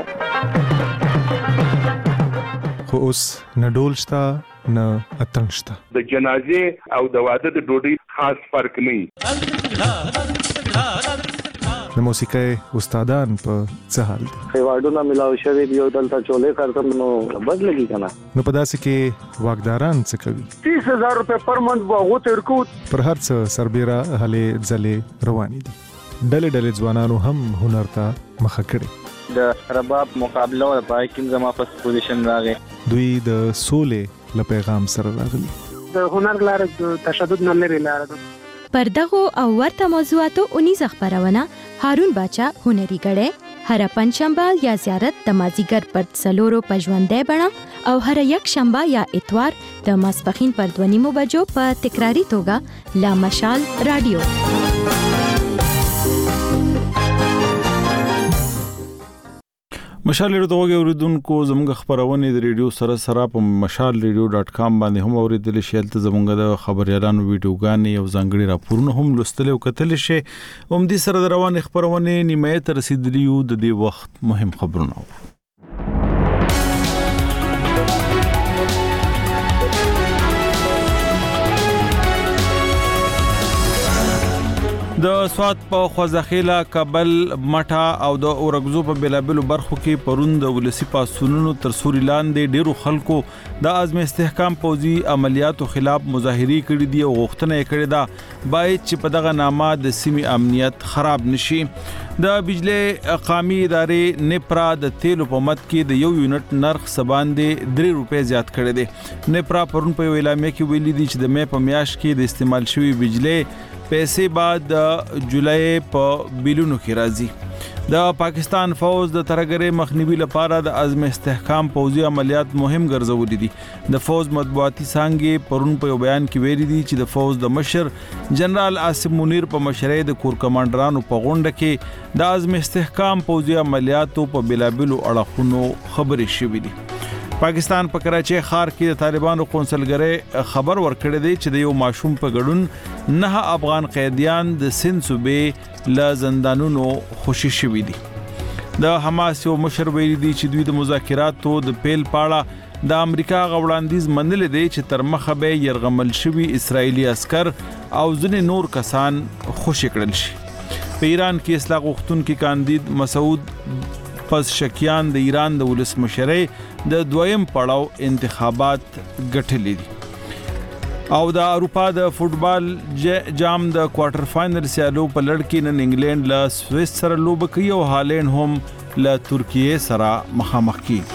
خو اوس نه ډول شته نه اتنګ شته. د جنازې او د واده د ډوډۍ خاص فرق نه. د موسیقۍ استادان په څه حال دي؟ ایوارډونه ملاو شوی دی او دلته چولې کارتم نو بد لګي کنه. نو په داسې کې واګداران څه کوي؟ تیس هزار روپے پر منت به هغه ترکو پر هر څه سربېره هلې ځلې روانې دي. ډلې ډلې ځوانانو هم هنر ته مخه کړې. د رباب مقابله او پای کې زما په پوزیشن راغی. دوی د سولې له پیغام سره راغلي. د هنر لاره د تشدد نه لري لاره ده. پر دغه او ورته موضوعاتو اونیزه خبرونه هارون باچا هنري غړې هر پنځشنبه یا زیارت د مازیګر پر څلورو پژوندې بڼه او هر یک شنبه یا اتوار د ماسپخین پر دوه نیمو بجو په تکراری توګه لا مشال رادیو. مشال ریډیو دغه اوریدونکو زموږ خبرونه د ریډیو سره سره په مشال ریډیو ډاٹ کام باندې هم اوریدل شي. تل زموږ د خبريالانو ویډیوګانې او ځانګړي راپورونه هم لوستل او کتل شي. هم دې سره د روان خبرونه نیمه تر رسیدلی یو د دې وخت مهم خبرونه. د سوات په خوځخیلا کابل مټا او د اورګزو په بلابلو برخو کې پرون د ولسی پاسونونو تر سوري لاندې ډیرو خلکو د عزم استحکام پوزي عملیاتو خلاف مظاهري کړې دي او غوښتنه یې کړې ده باید چې په دغه نامه د سیمې امنیت خراب نشي. د بجلی قومي ادارې نپرا د تیلو په مت کې د یو یونټ نرخ سباندې درې روپۍ زیات کړی دی. نپرا پرون په اعلامیه کې ویلي دي چې د مې په میاشت کې د استعمال شوی بجلی پیسې بعد د جولای په بیلونو کې راځي. د پاکستان فوج د ترګرې مخنیوي لپاره د عزم استحکام پوځي عملیات مهم ګرځولې دي. د فوج مطبوعاتي څانګې پرون په بیان کې ویلي دي چې د فوج د مشر جنرال عاصم منیر په مشرۍ د کور کمانډرانو په غونډه کې د عزم استحکام پوځي عملیاتو په بلابلو اړخونو خبرې شوې دي. پاکستان په کراچۍ ښار کې د طالبانو قونسلګرۍ خبر ورکړی دی چې د یو ماشوم په ګډون نه افغان قیدیان د سند صوبې له زندانونو خوشي شوي دي. د حماس یو مشر ویلي دی چې دوی د مذاکراتو د پیل پاړه د امریکا غوړاندیز منل دي چې تر مخه به يرغمل شوي اسرایلی عسكر او ځینې نور کسان خوشي کړل شي. په ایران کې اصلاح غوښتونکي کاندید مسعود پس شکیان د ایران د ولس مشرۍ د دویم پړاو انتخابات ګټلې دي. او د اروپا د فوتبال جام د کوارټر فائنل سیالو په لړ کې نن انګلند له سویس سره لوب کوي او هالند هم له ترکیه سره مخامخ کیږي.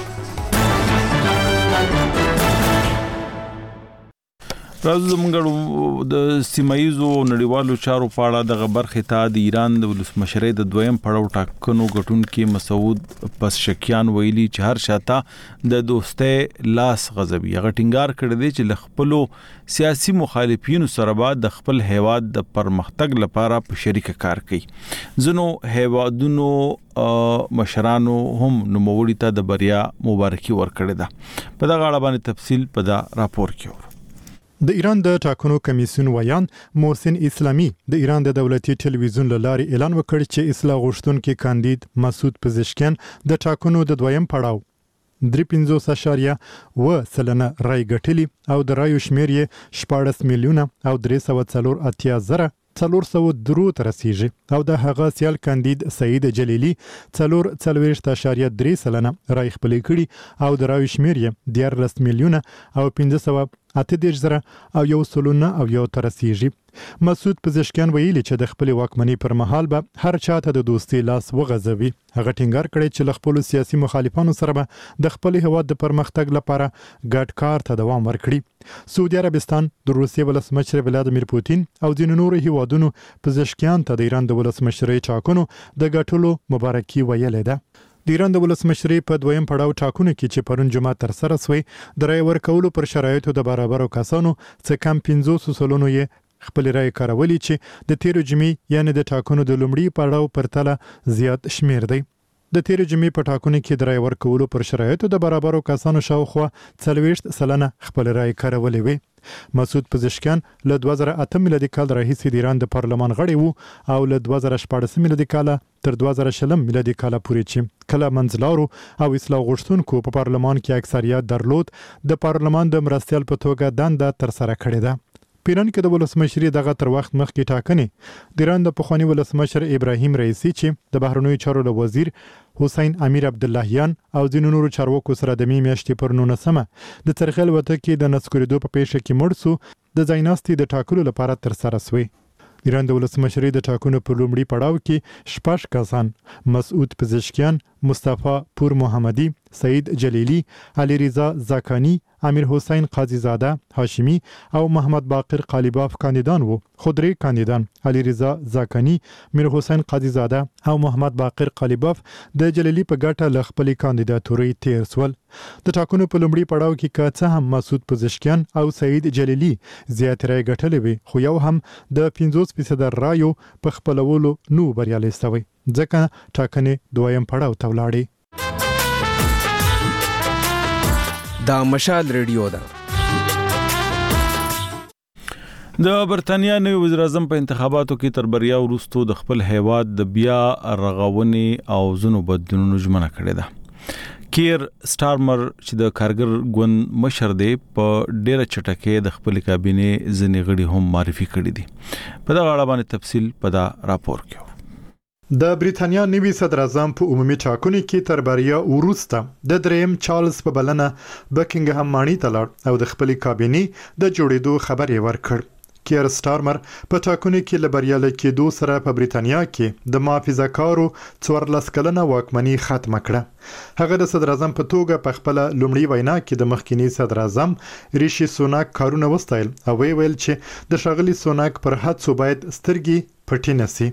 راځو زموږ د سیمایزو نړیوالو چارو په اړه د برخې ته د ایران د ولسمشرۍ د دویم پړاو ټاکنو ګټونکي مسعود پسشکیان ویلي چې هر شاته د دوستۍ لاس غځوي. هغه ټینګار کړی دی چې له خپلو سیاسي مخالفینو سره به د خپل هیواد د پرمختګ لپاره په شریکه کار کوي. ځینو هیوادونو مشرانو هم نوموړي ته د بریا مبارکي ورکړې ده. په دغه اړه باندې تفصیل په دا راپور کې ورو. د ایران د ټاکنو کمیسیون ویان محسن اسلامي د ایران د دولتي ټلویزیون لارې اعلان وکړ چې اصلاح غوښتونکي کاندید مسعود پزشکیان د ټاکنو د دویم پړاو درې پنځوس اشاریه اوه سلنه رای ګټلي او د رایو شمیر یې شپاړس میلیونه او درې سوه څلور اتیا زره څلور سوه درو ته رسیږي او د هغه سیال کاندید سعید جلیلی څلور څلوېښت اشاریه درې سلنه رای خپلې کړي او د رایو شمیر یې دیارلس میلیونه او پنځه سوه اته دېرش زره او یو سلونه او یو ته رسیږي. مسعود پزشکیان ویلي چې د خپل واکمنۍ پر مهال به هر چاته د دوستۍ لاس وغځوي. هغه ټینګار کړی چې له خپل سیاسي مخالفانو سره به د خپل هیواد د پرمختګ لپاره ګډ کار ته دوام ورکړي. سعودي عربستان د روسیې ولسمشر ولادیمیر پوتین او ځینو نورو هیوادونو پزشکیان ته د ایران د ولسمشرۍ ټاکنو د ګټلو مبارکي ویلې ده. د ایران د ولسمشرۍ په دویم پړاو ټاکنو کې چې پرون جمعه تر سره شوی د رای ورکولو پر شرایطو د برابرو کسانو څخه کم پنځوس سلنو یې خپل رای کارولي چې د تیرو جمعې یعنی د ټاکنو د لومړي پړاو پر تله زیات شمیر دی. د تیرو جمعې په ټاکنو کې د رای ورکولو پر شرایطو د برابرو کسانو شاوخوا څلوېښت سلنه خپل رای کارولي وي. مسعود پزشکیان له دوه زره اته میلادي کال راهیسې د ایران د پارلمان غړی وو او له دوه زره شپاړس میلادي کال تر دوه زره شل میلادي کال پورې چې کله منځلارو او اصلاح غوښتونکو په پارلمان کې اکثریت درلود د پارلمان د مرستیال په توګه دنده تر سره کړې ده. پیران کې د ولسمشرۍ دغه تر وخت مخکې ټاکنې د ایران د پخوانی ولسمشر ابراهیم رئیسی چې د بهرنیو چارو له وزیر حسین امیر عبداللهیان او ځینو نورو چارواکو سره د می میاشتې پر نولسمه د څرخیل وته کې د نسکورېدو په پیښه کې مړ سو د ځایناستي د ټاکلو لپاره تر سره شوی. ایران د ولسمشرۍ د ټاکنو په لومړي پړاو کې شپږ کسان مسعود پزشکیان، مصطفی پور محمدی، سعید جلیلی، علی رضا زاکانی، امیر حسین قاضی زاده هاشمی او محمد باقر قالیباف کاندیدان وو. خو درې کاندیدان علی رضا زاکانی، میر حسین قاضی زاده او محمد باقر قالیباف د جلیلی په ګټه ل خپلې کاندیداتوري تیر سول. د ټاکنو په لومړي پړاو کې که څه هم مسعود پزشکیان او سعید جلیلی زیات رای ګټلې وي، خو یو هم د پنځوس فیصد رایو په خپلولو نو بریالی شوی، ځکه ټاکنې دویم پړاو ته ولاړې. دا مشال ریډیو ده. د برتانیا نوی وزیر اعظم په انتخاباتو کې تر بریا وروسته د خپل هیواد د بیا رغونې او ځینو بدلونونو ژمنه کړې ده. کیر سټارمر چې د کارګر ګوند مشر دی په ډیره چټکۍ د خپل کابینه ځینې غړي هم معرفي کړي دي. په دغه اړه باندې تفصیل په دا راپور کې. د بریتانیا نوی صدر اعظم په عمومي ټاکنو کې تر بریا وروسته د دریم چارلز په بلنه بکینګهام ماڼۍ ته لاړ او د خپلې کابینې د جوړېدو خبر یې ورکړ. کیر سټارمر په ټاکنو کې له بریالی کېدو سره په بریتانیا کې د محافظه کارو څوارلس کلنه واکمني ختمه کړه. هغه د صدر اعظم په توګه په خپله لومړۍ وینا کې د مخکینی صدر اعظم ریشي سوناک کارونه وستایل او ویل چې د ښاغلي سوناک پر هڅو باید سترګې پټې نشي.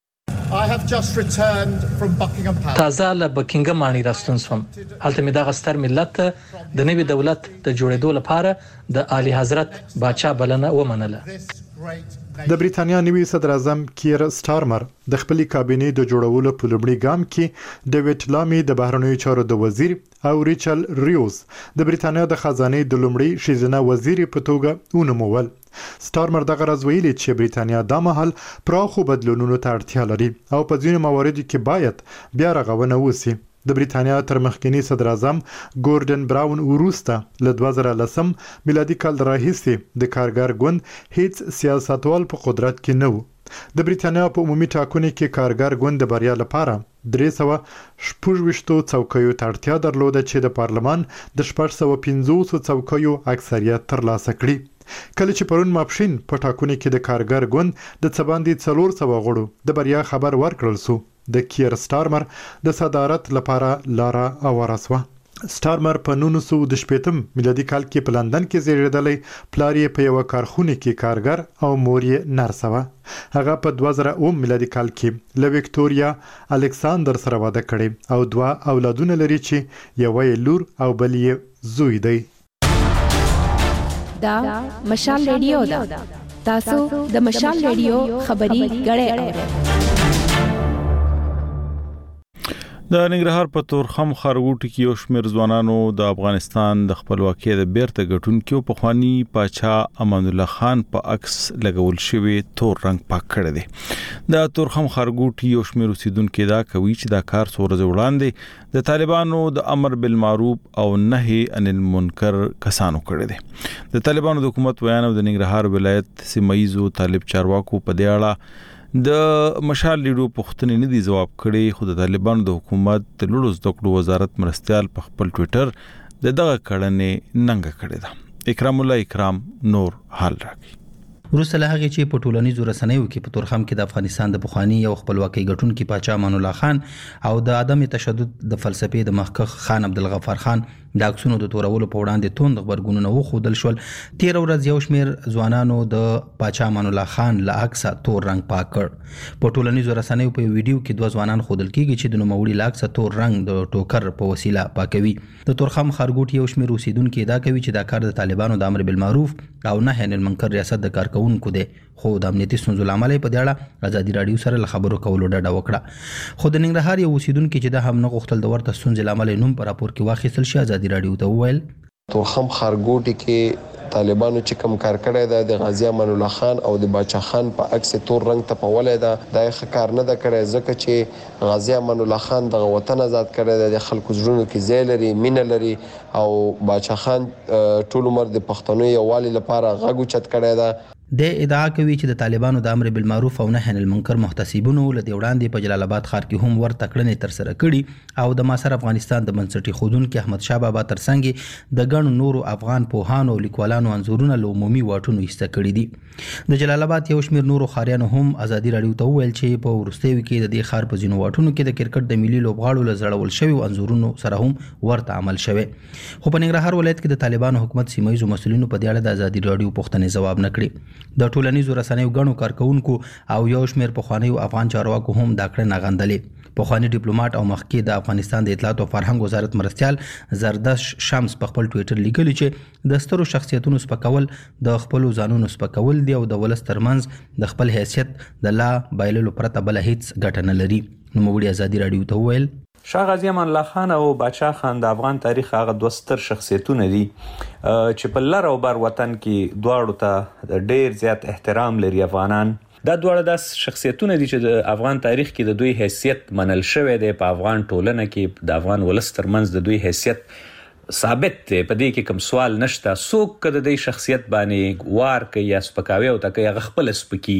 I have just returned from Buckingham Palace. تازه له بکینګم ماڼۍ راستون شوم. هلته مې دغه ستر ملت د نوي دولت د جوړېدو لپاره د اعلی حضرت باچا بلنه ومنله. د بریتانیا نوی صدر اعظم کیر سټارمر د خپلې کابینې د جوړولو په لومړي ګام کې ډیوډ لامی د بهرنیو چارو د وزیر او ریچل ریوز د بریتانیا د خزانې د لومړي ښځینه وزیر په توګه ونومول. سټارمر دغه راز ویلي چې بریتانیا دا مهال پراخو بدلونونو ته اړتیا لري او په ځینو مواردو کې باید بیا رغونه وشي. د بریتانیا تر مخکنی صدر اعظم ګوردن براون وروسته له دوه زره لسم میلادي کال راهیسې د کارګر ګوند هیڅ سیاستوال په قدرت کې نه و. د بریتانیا په عمومي ټاکنو کې کارګر ګوند د بریا لپاره درې سوه شپږ ویشتو څوکیو ته اړتیا درلوده چې د پارلمان د شپږ سوه پنځوسو څوکیو اکثریت ترلاسه کړي. کله چې پرون ماپښین په ټاکنو کې د کارګر ګوند د څه باندې څلور سوه غړو د بریا خبر ورکړل سو، د کیر سټارمر د صدارت لپاره لاره هواره سوه. سټارمر په نولس سوه د شپېتم میلادي کال کې په لندن کې زیږېدلی، پلار یې په یوه کارخونه کې کارګر او مور یې نرسه وه. هغه په دوه زره اووم میلادي کال کې له وکټوریا الکساندر سره واده کړی او دوه اولادونه لري چې یوه یې لور او بل یې زوی دی. دا مشال ریډیو ده. تاسو د مشال ریډیو خبري غړې اورئ. د ننګرهار په تورخم ښارګوټي کې یو شمېر ځوانانو د افغانستان د خپلواکۍ د بیرته ګټونکو پخواني پاچا امان الله خان په عکس لګول شوی تور رنګ پاک کړی دی. د تورخم ښارګوټي یو شمېر اوسیدونکو دا کوي چې دا کار څو ورځې وړاندې د طالبانو د امر بالمعروف او نهي عن المنکر کسانو کړی دی. د طالبانو د حکومت ویان او د ننګرهار ولایت سیمایزو طالب چارواکو په دې اړه د مشال لیډو پښتنې نه دي جواب کړي، خو د طالبانو د حکومت د لوړو زده کړو وزارت مرستيال په خپل ټوئیټر د دغه کړنې ننګه کړې ده. اکرام الله اکرام نور حال راکړي. وروسته له هغې چې په ټولنیزو رسنیو کې په تورخم کې د افغانستان د پخواني او خپلواکۍ ګټونکي پاچا امان الله خان او د عدم تشدد د فلسفې د مخکښ خان عبدالغفار خان د عکسونو د تورولو په وړاندې توند غبرګونونه وښودل شول. تیر ورځ یو شمېر ځوانانو د پاچا امان الله خان له عکسه تور رنګ پاک کړ. په ټولنیزو رسنیو په ویډیو کې دوه ځوانان ښودل کېږي چې د نوموړي له عکسه تور رنګ د ټوکر په وسیله پاکوي. د تورخم ښارګوټي یو شمېر اوسیدونکي ادعا کوي چې دا کار د طالبانو د امر بالمعروف او نهي عن المنکر ریاست د کارکونکو دی، خو د امنیتي ستونزو له امله په دې اړه ازادي راډیو سره له خبرو کولو ډډه وکړه. خو د ننګرهار یو اوسیدونکي چې دا هم نه غوښتل د ورته ستونزې له امله نوم په راپور کې واخیستل شي، ازادي راډیو ته وویل تورخم ښارګوټي کې طالبانو چې کوم کار کړی دی د غازی امان الله خان او د باچا خان په عکس تور رنګ ته پولای دا د ښه کار نه ده کړی، ځکه چې غازی امان الله خان دغه وطن آزاد کړی دی، د خلکو زړونو کې ځای لري، مینه لري، او باچا خان ټول عمر د پښتنو یووالي لپاره غږ اوچت کړی دی. د ادعا کوي چې د طالبانو د امر بالمعروف او نهي عن المنکر محتسبونو له دې وړاندې په جلال آباد ښار کې هم ورته کړنې ترسره کړي او د معاصر افغانستان د بنسټي ښودونکي احمد شاه بابا ترڅنګ د ګڼو نورو افغان پوهانو او لیکوالانو انځورونه له عمومي واټونو ایسته کړي دي. د جلال آباد یو شمېر نورو ښاریانو هم ازادي راډیو ته وویل چې په وروستیو کې د دې ښار په ځینو واټونو کې د کرکټ د ملي لوبغاړو له زړول شویو انځورونو سره هم ورته عمل شوی. خو په ننګرهار ولایت کې د طالبانو حکومت سیمه ییزو مسؤلینو په دې اړه د ازادي راډیو پوښتنې ځواب نه کړي. د ټولنیزو رسنیو ګڼو کارکونکو او یو شمېر پخوانیو افغان چارواکو هم دا کړنه غندلې. پخوانی ډیپلوماټ او مخکې د افغانستان د اطلاعات او فرهنګ وزارت مرستیال زردش شمس په خپل ټویټر لیکلی چې د سترو شخصیتونو سپکول د خپل ځانونو سپکول دی او د ولس ترمنځ د خپل حیثیت د لا بایللو پرته بل هیڅ ګټه نه لري. نو موږ ازادي راډیو ته وویل شاه غازی امان الله خان او باچا خان د افغان تاریخ هغه دوه ستر شخصیتونه دي چې په لر او بر وطن کې دواړو ته ډیر زیات احترام لري افغانان. دا دواړه داس شخصیتونه دي چې د افغان تاریخ کې د دوی حیثیت منل شوی دی په افغان ټولنه کې د افغان ولس ترمنځ د دوی حیثیت ثابت دی. په دې کې کوم سوال نشته. څوک که د دې شخصیت باندې وار کوي یا سپکاوی او تکي هغه خپل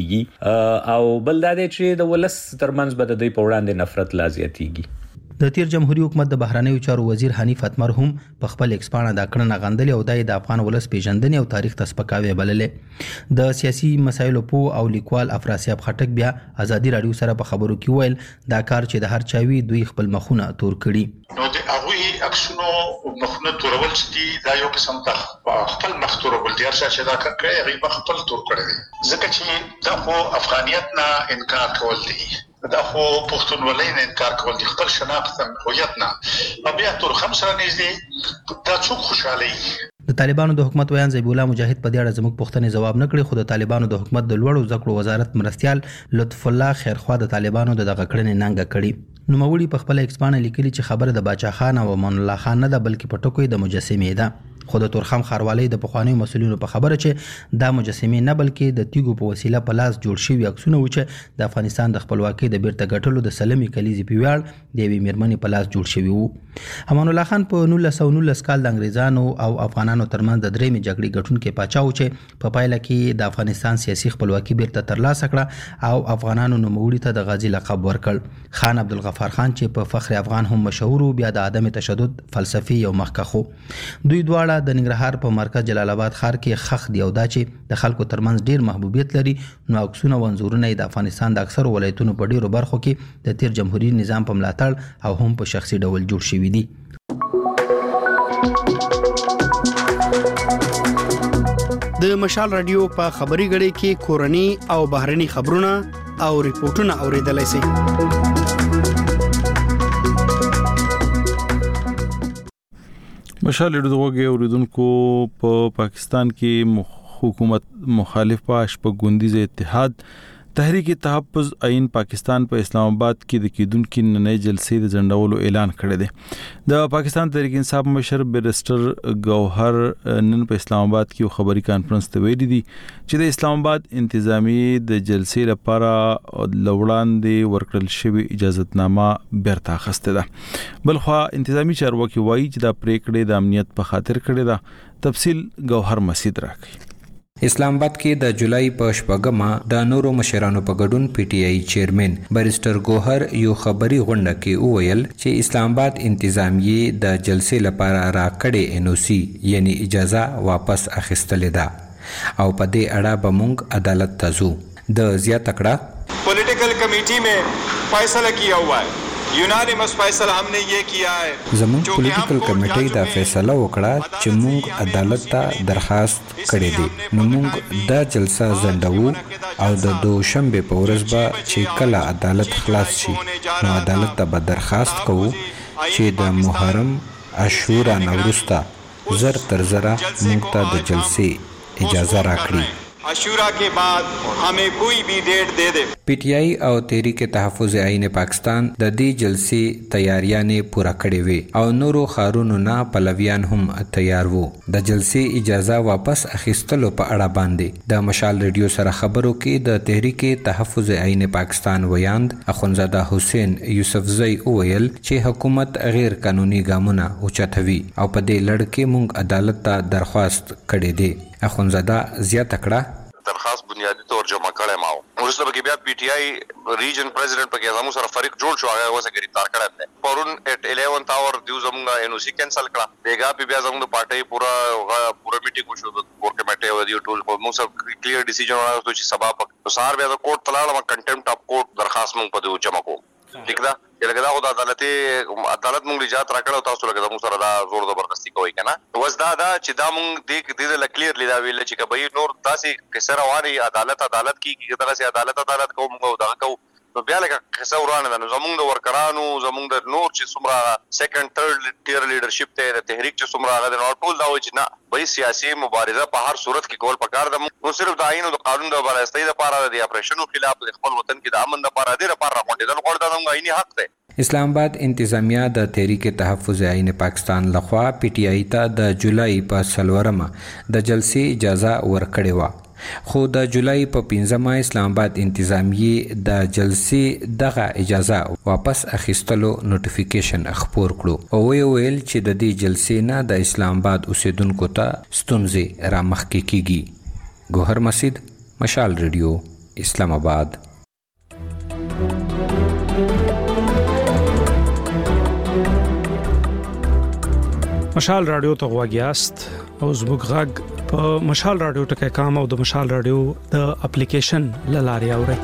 سپکیږي او بل دا دی چې د ولس ترمنځ به د دوی په وړاندې نفرت لا زیاتیږي. د تیر جمهوریت حکومت د بهرنیو چارو وزیر حنیف اتمر هم په خپل ایکس پاڼه دا کړنه غندلې او د افغان ولس پیژندنې او تاریخ ته سپکاوی بللې. د سیاسي مسایلو په او لیکوال افراسیاب خټک بیا ازادي راډیو سره په خبرو کې ویل دا کار چې د هر چاوي دوی خپل مخونه تور کړي. نو د هغه عکسونو مخونه تورول چې دا یو قسم ته خپل مخ تورول دي چې دا کوي هغه خپل تور کړی ځکه چې دا خو افغانیت نه انکار کول دي. دا خو پښتونولۍ نه انکار کول دي خپل شناخت هویت نه بیا تر خمس سره نږدې دا څوک خوشاله. د طالبانو د حکومت ویان زیب الله مجاهد په دې اړه زموږ پوښتنې ځواب نه کړي. خو د طالبانو د حکومت د لوړو زده کړو وزارت مرستیال لطف الله خیرخوا د طالبانو د دغه کړنې ننګه کړي. نوموړي په خپل ایکس پاڼه لیکلي چې خبره د باچا خان او امان الله خان نه ده بلکې په ټکو د مجسمې ده. خو د تورخم خاروالۍ د پخوانیو مسؤلینو په خبره چې دا مجسمې نه بلکې د تیګو په وسیله په لاس جوړ شوي عکسونه و چې د افغانستان د خپلواکۍ د بیرته ګټلو د سلمې کلیزې په ویاړ د یوې میرمنې په لاس جوړ شوي وو. امان الله خان په نولس سوه نولس کال د انګریزانو او افغانانو ترمنځ د درېیمې جګړې ګټونکی پاچا و چې په پایله کې د افغانستان سیاسي خپلواکي بیرته ترلاسه کړه او افغانانو نوموړي ته د غازي لقب ورکړ. خان عبدالغفار خان چې په فخر افغان هم مشهور و بیا د عدم تشدد فلسفي یو مخکښ و. دوی دواړه د ننګرهار په مرکز جلال آباد ښار کې خخ دی او دا چې د خلکو ترمنځ ډیر محبوبیت لري. نو عکسونه او انځورونه د افغانستان د اکثرو ولایتونو په ډیرو برخو کې د تیر جمهوریت نظام په ملاتړ او هم په شخصي ډول جوړ شوي دي. د مشال رادیو په خبري غړي کې کورني او بهرني خبرونه او ریپورتونه اوریدلای شئ. مشال اردوغه اوریدونکو په پاکستان کې حکومت مخالف پاش په ګوندیز اتحاد تحریک تحفظ عین پاکستان په اسلام آباد کې د کیدونکو نننۍ جلسې د ځنډولو اعلان کړی دی. د پاکستان تحریک انصاف مشر بیرسټر گوهر نن په اسلام آباد کې خبري کانفرنس ته ویلي دي چې د اسلام آباد انتظامی د جلسې لپاره لوړاندې ورکړل شوی اجازهتنامه بیرته اخیسته ده. بلخو انتظامی چارواکي وایي چې دا پریکړه د امنیت په خاطر کړې ده. تفصیل گوهر مسید راکړي. اسلام آباد کې د جولای په شپږمه د نورو مشرانو په ګډون پی ټی آی چیرمن بیرسټر ګوهر یو خبري غونډه کې وویل چې اسلام آباد انتظامیه د جلسې لپاره راکړې ان او سی یعنی اجازه واپس اخیستلې ده او په دې اړه به موږ عدالت ته ځو. د زیاته کړه پولیټیکل کمیټی میں فیصلہ کیا ہوا ہے یونانیمس فیصله हमने یہ کیا ہے زموږ پولیټیکل کمیټې دا فیصله وکړه چې موږ عدالت ته درخواست کړی دی. نو موږ دا جلسه ځنډو او د دوشنبه په ورځ به چې کله عدالت خلاص شي نو عدالت ته به درخواست کوو چې د محرم عاشورا نوروسته زر تر زره موږ ته د جلسې اجازه راکړي. عاشورا کے بعد ہمیں کوئی بھی ڈیٹ دے دے. پی ټی آی او تحریک تحفظ عین پاکستان د دې جلسې تیاریانې پوره کړې وې او نورو ښارونو نه پلویان هم تیار وو. د جلسې اجازه واپس اخیستلو په اړه باندې د مشال ریډیو سره خبرو کې د تحریک تحفظ عین پاکستان ویاند اخونزاده حسین یوسفزئی وویل چې حکومت غیر قانوني ګامونه اوچتوي او په دې لړ کې موږ عدالت ته درخواست کړې ده. اخونزاده زیاته کړه درخواست بنیادی طور جمع کړه ما ورسته کې بیا پی ټی آی ریجن پریزیډنټ پکې زموږ سره فرق جوړ شو هغه وسه گرفتار کړل دي پرون اٹ الیون اور دیو زموږ ان او سی کینسل کړه بیګا پی بیا زموږ پارټي پورا پورا میټینګ وشو د کور کمیټه او دیو ټول موږ سره کلیئر ډیسیژن راغلی چې سبا په سار بیا د کوټ تلاړه کنټمپټ اف کوټ درخواست موږ په دې جمع کوو ٹھیک ده لکه دا خو د عدالتي عدالت موږ لجات راکړو تاسو لکه موږ سره دا زور زبردستی کوي کنه وس دا دا چې دا موږ دې دې کلیئر لیدا ویل چې کبي نور تاسو کسره واري عدالت عدالت کی کی دغه سي عدالت عدالت کوم او دا کو نو بیا لکه قصه ورانه ده نو زمونږ د ورکرانو زمونږ د نور چې څومره سیکنډ ثرد ټیر لیډرشپ ته د تحریک چې څومره هغه د ټول دا و چې نه به سیاسي مبارزه په هر صورت کې کول پکار ده نو صرف د آئین او د قانون د برابرۍ لپاره د اپریشنو خلاف د خپل وطن کې د امن لپاره د لپاره راغونډېدل غوړ د زموږ آئینی حق دی اسلام آباد انتظامیه د تحریک تحفظ آئین پاکستان لخوا پی ټی آی ته د جولای په سلورمه د جلسې اجازه ورکړې وه خو د جولای په پنځمه اسلام آباد انتظامیه د جلسې دغه اجازه واپس اخیستلو نوټیفیکیشن خپور کړو او ویل چې د دې جلسې نه د اسلام آباد اوسیدونکو ته ستونزې رامخکې کیږي ګوهر مسجد مشال ریډیو اسلام آباد مشال رادیو ته غواګیاست او زموږ غږ په مشال رادیو ټکي کام او د مشال رادیو د اپلیکیشن لاري اوري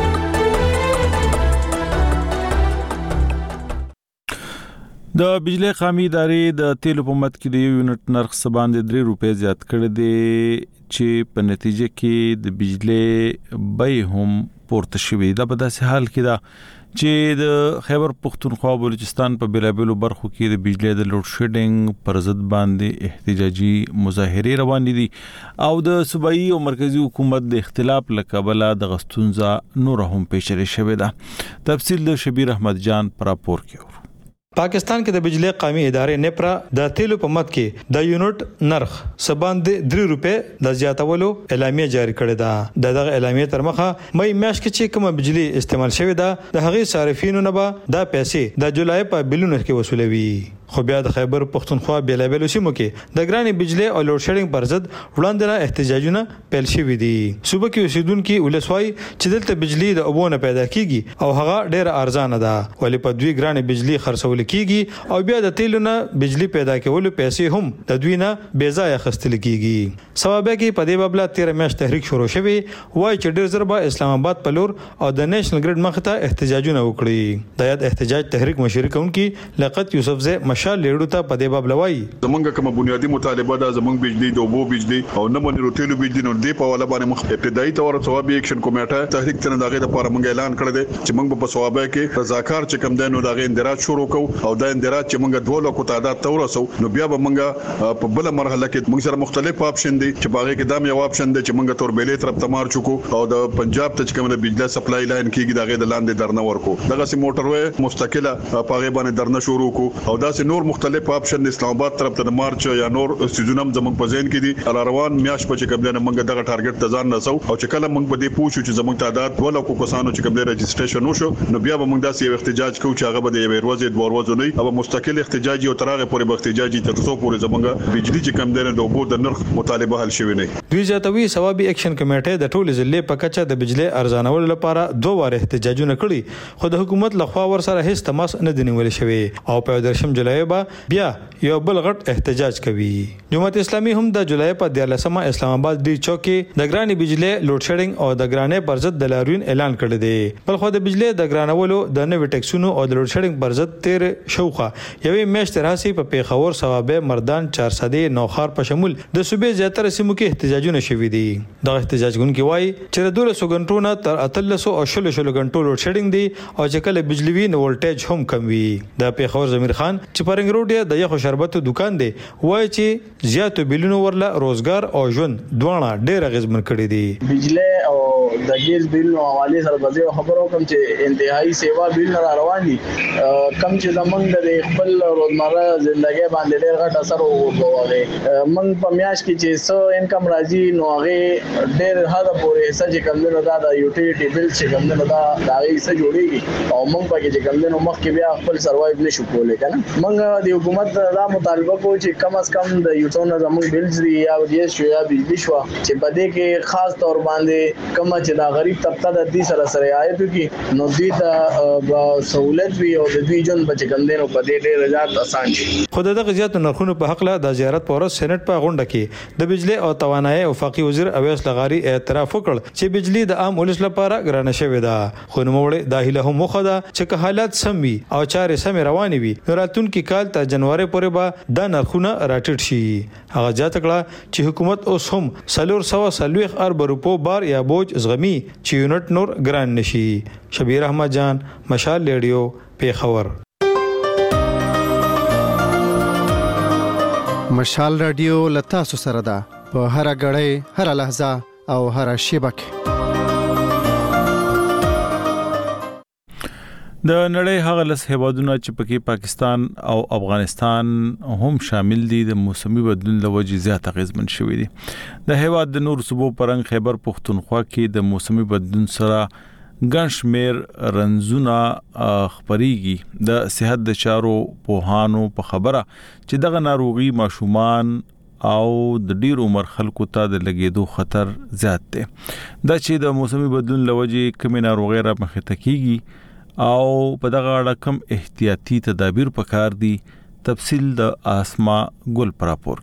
د بجلی قومي ادارې د تیلو په مت کې د یو یونټ نرخ سباند درې روپۍ زیات کړی دی چې په نتیجه کې د بجلی بیه هم پورته شوې ده په داسې حال کې ده چې د خیبر پختونخوا او بلوچستان په بیلابیلو برخو کې د بجلی د لوډ شیډینګ پر ضد باندې احتجاجي مظاهرې روان دي او د صوبایي او مرکزی حکومت د اختلاف لکبله د غستونزا نور هم پیښلې شوې ده تفصیل د شبیر احمد جان پر راپور کې پاکستان کې د بجلی قومي ادارې نیپرا د تیلو په مت کې د یونټ نرخ سباند درې روپۍ د زیاتولو اعلامیه جاری کړې ده د دغه اعلامیه تر مخه مې میاشت کې چې کوم بجلی استعمال شوې ده د هغې صارفینو نه به دا پیسې د جولای په بلونو کې وصولوي خو بیا د خیبر پختونخوا بیلابیلو سیمو کې د ګرانې بجلی او لوډ شیډینګ پر ضد وړاندې احتجاجونه پیل شوي دي صوبه کې اوسیدونکو ولسوای چې دلته بجلی د اوبونه پیدا کیږي او هغه ډیره ارزانه ده ولې په دوی ګرانې بجلی خرڅول کیږي او بیا د تیلو نه بجلی پیدا کولو پیسې هم د دوی نه بې ځایه اخیستل کیږي سبب کې په دې بابل تیر میاشت تحریک شروع شوی وای چې ډیر زر به اسلام آباد په لور او د نېشنل ګریډ مخ ته احتجاجونه وکړي د یاد احتجاج تحریک مشر کونکي لقت یوسف زه مشال لیډو ته په دې باب لوي زمونږ کوم بنیادی مطالبه ده زمونږ بجلی د اوبو بجلی او نه مونږ روتیلو بجلی نو دی په والا باندې مخ ابتدایي تور ثوابي اکشن کمیټه تحریک تنه دغه لپاره مونږ اعلان کړی دی چې مونږ په ثوابه کې رضاکار چې کم دینو دغه اندراج شروع کوو او دا اندراج چې مونږ دوه لکو تعداد تورسو نو بیا به مونږ په بل مرحله کې مونږ سره مختلف اپشن دي چې باغې کې دام یو اپشن دی چې مونږ تور بیلې طرف ته مار چوکو او د پنجاب ته چې کوم د بجلی سپلای لاین کېږي دغه د لاندې درنه ورکو دغه سي موټر وې مستقله پاغه باندې درنه شروع کو او دا سي نور مختلف اپشن اسلام آباد طرف ته مارچ یا نور سيزونم زمونږ په ذهن کې دي روان میاش په چې کوم نه مونږ دغه ټارګټ ته ځان نسو او چې کله مونږ په دې پوښو چې زمونږ تعداد ولا کو کسانو چې کوم رجسټریشن وشو نو بیا به مونږ داسې احتجاج کوو چې هغه به د یو ورځې دوه ورځې نه او مستقل احتجاجي او ترغه پورې احتجاجي تر څو پورې زمونږ بجلی چې کوم نه د اوبو د نرخ مطالبه حل شوی نه دوی زیاتوي ثوابي اکشن کمیټه د ټولو ضلع په کچه د بجلی ارزانول لپاره دوه واره احتجاجونه کړي خو د حکومت لخوا ور سره هیڅ تماس نه دی نیول شوی او په درشم جولای به بیا یو بل غټ احتجاج کوي جماعت اسلامي هم د جولای په دیارلسمه اسلام آباد ډی چوک کې د ګرانې بجلی لوډ شیډینګ او د ګرانې پر ضد د لاریون اعلان کړی دی بل خو د بجلی د ګرانولو د نوې ټیکسونو او د لوډ شیډینګ پر ضد تیر شوخه یوې میاشت راځي په پیښور ثوابه مردان چار سده نوخار په شمول د صوبې زیاتره سیمو کې احتجاجونه شوي دي د احتجاج کوونکي وایي چې د دوه سوه غنټو نه تر اتلس او شل شل غنټو لوډ شیډینګ دی او چې کله بجلی وی نو ولټیج هم کم وي د پیښور زمیر خان چې پرنګ روډ د یخو شربت دکان دی وایي چې زیاتو بیلونو ورله روزګار او ژوند دواړه ډېر غزمن کړي دي بجلی او د ګیس بیل نو حواله سره به خبرو کوم چې انتهایی سیوا بیل را روان دي کم چې زمونږ د خپل روزمره ژوندۍ باندې ډېر غټ اثر وکړي موږ په میاش کې چې سو انکم راځي نو هغه ډېر حد پورې حصہ چې کم نه دا د یوټیلیټي بیل چې کم نه دا دا حصہ جوړيږي او موږ پکې چې کم نه مخ کې بیا خپل سروایو نشو کولای کنه موږ موږ د حکومت دا مطالبه کوو چې کم از کم د یو څو زموږ بلز دی یا ودیس شو یا بجلی شو چې په دې کې خاص تور باندې کوم چې دا غریب طبقه د دې سره سره آیت کی نو دې ته سہولت وي او د دې جون بچ کندنو په دې ډېر زیات آسان شي. خود د غزيات نرخونو په حق له د زیارت پور سېنات په غونډه کې د بجلی او توانایي وفاقي وزیر اویس لغاری اعتراف وکړ چې بجلی د عام ولس لپاره ګرانه شوې ده خو نو وړي داخله هم مخه ده چې حالات سم وي او چارې سم روانې وي راتلونکي کال ته جنوري پورې به د نرخونه راټیټ شي. هغه ځات کړه چې حکومت اوس هم سلور سوا سلويخ ارب روپو بار یا بوج زغمی چې یونټ نور ګران نشي. شبیر احمد جان مشال ریډیو پیښور. مشال رادیو لتا سره ده په هر غړې هر لحظه او هر شیبه کې. د نړۍ هغه لس هیوادونه چې پکې پاکستان او افغانستان هم شامل دي د موسمي بدلون له وجې زیات اغیزمن شوي دي. د هیواد د نور صوبو پرنګ خیبر پختونخوا کې د موسمي بدلون سره ګڼ شمېر رنځونه خپرېږي. د صحت د چارو پوهانو په خبره چې دغه ناروغي ماشومان او د ډیر عمر خلکو ته د لګیدو خطر زیات دی. دا چې د موسمي بدلون له وجې کومې ناروغۍ را مخې ته کیږي او په دغه اړه کوم احتیاطي تدابیر پکار دي. تفصیل د آسما ګل پر راپور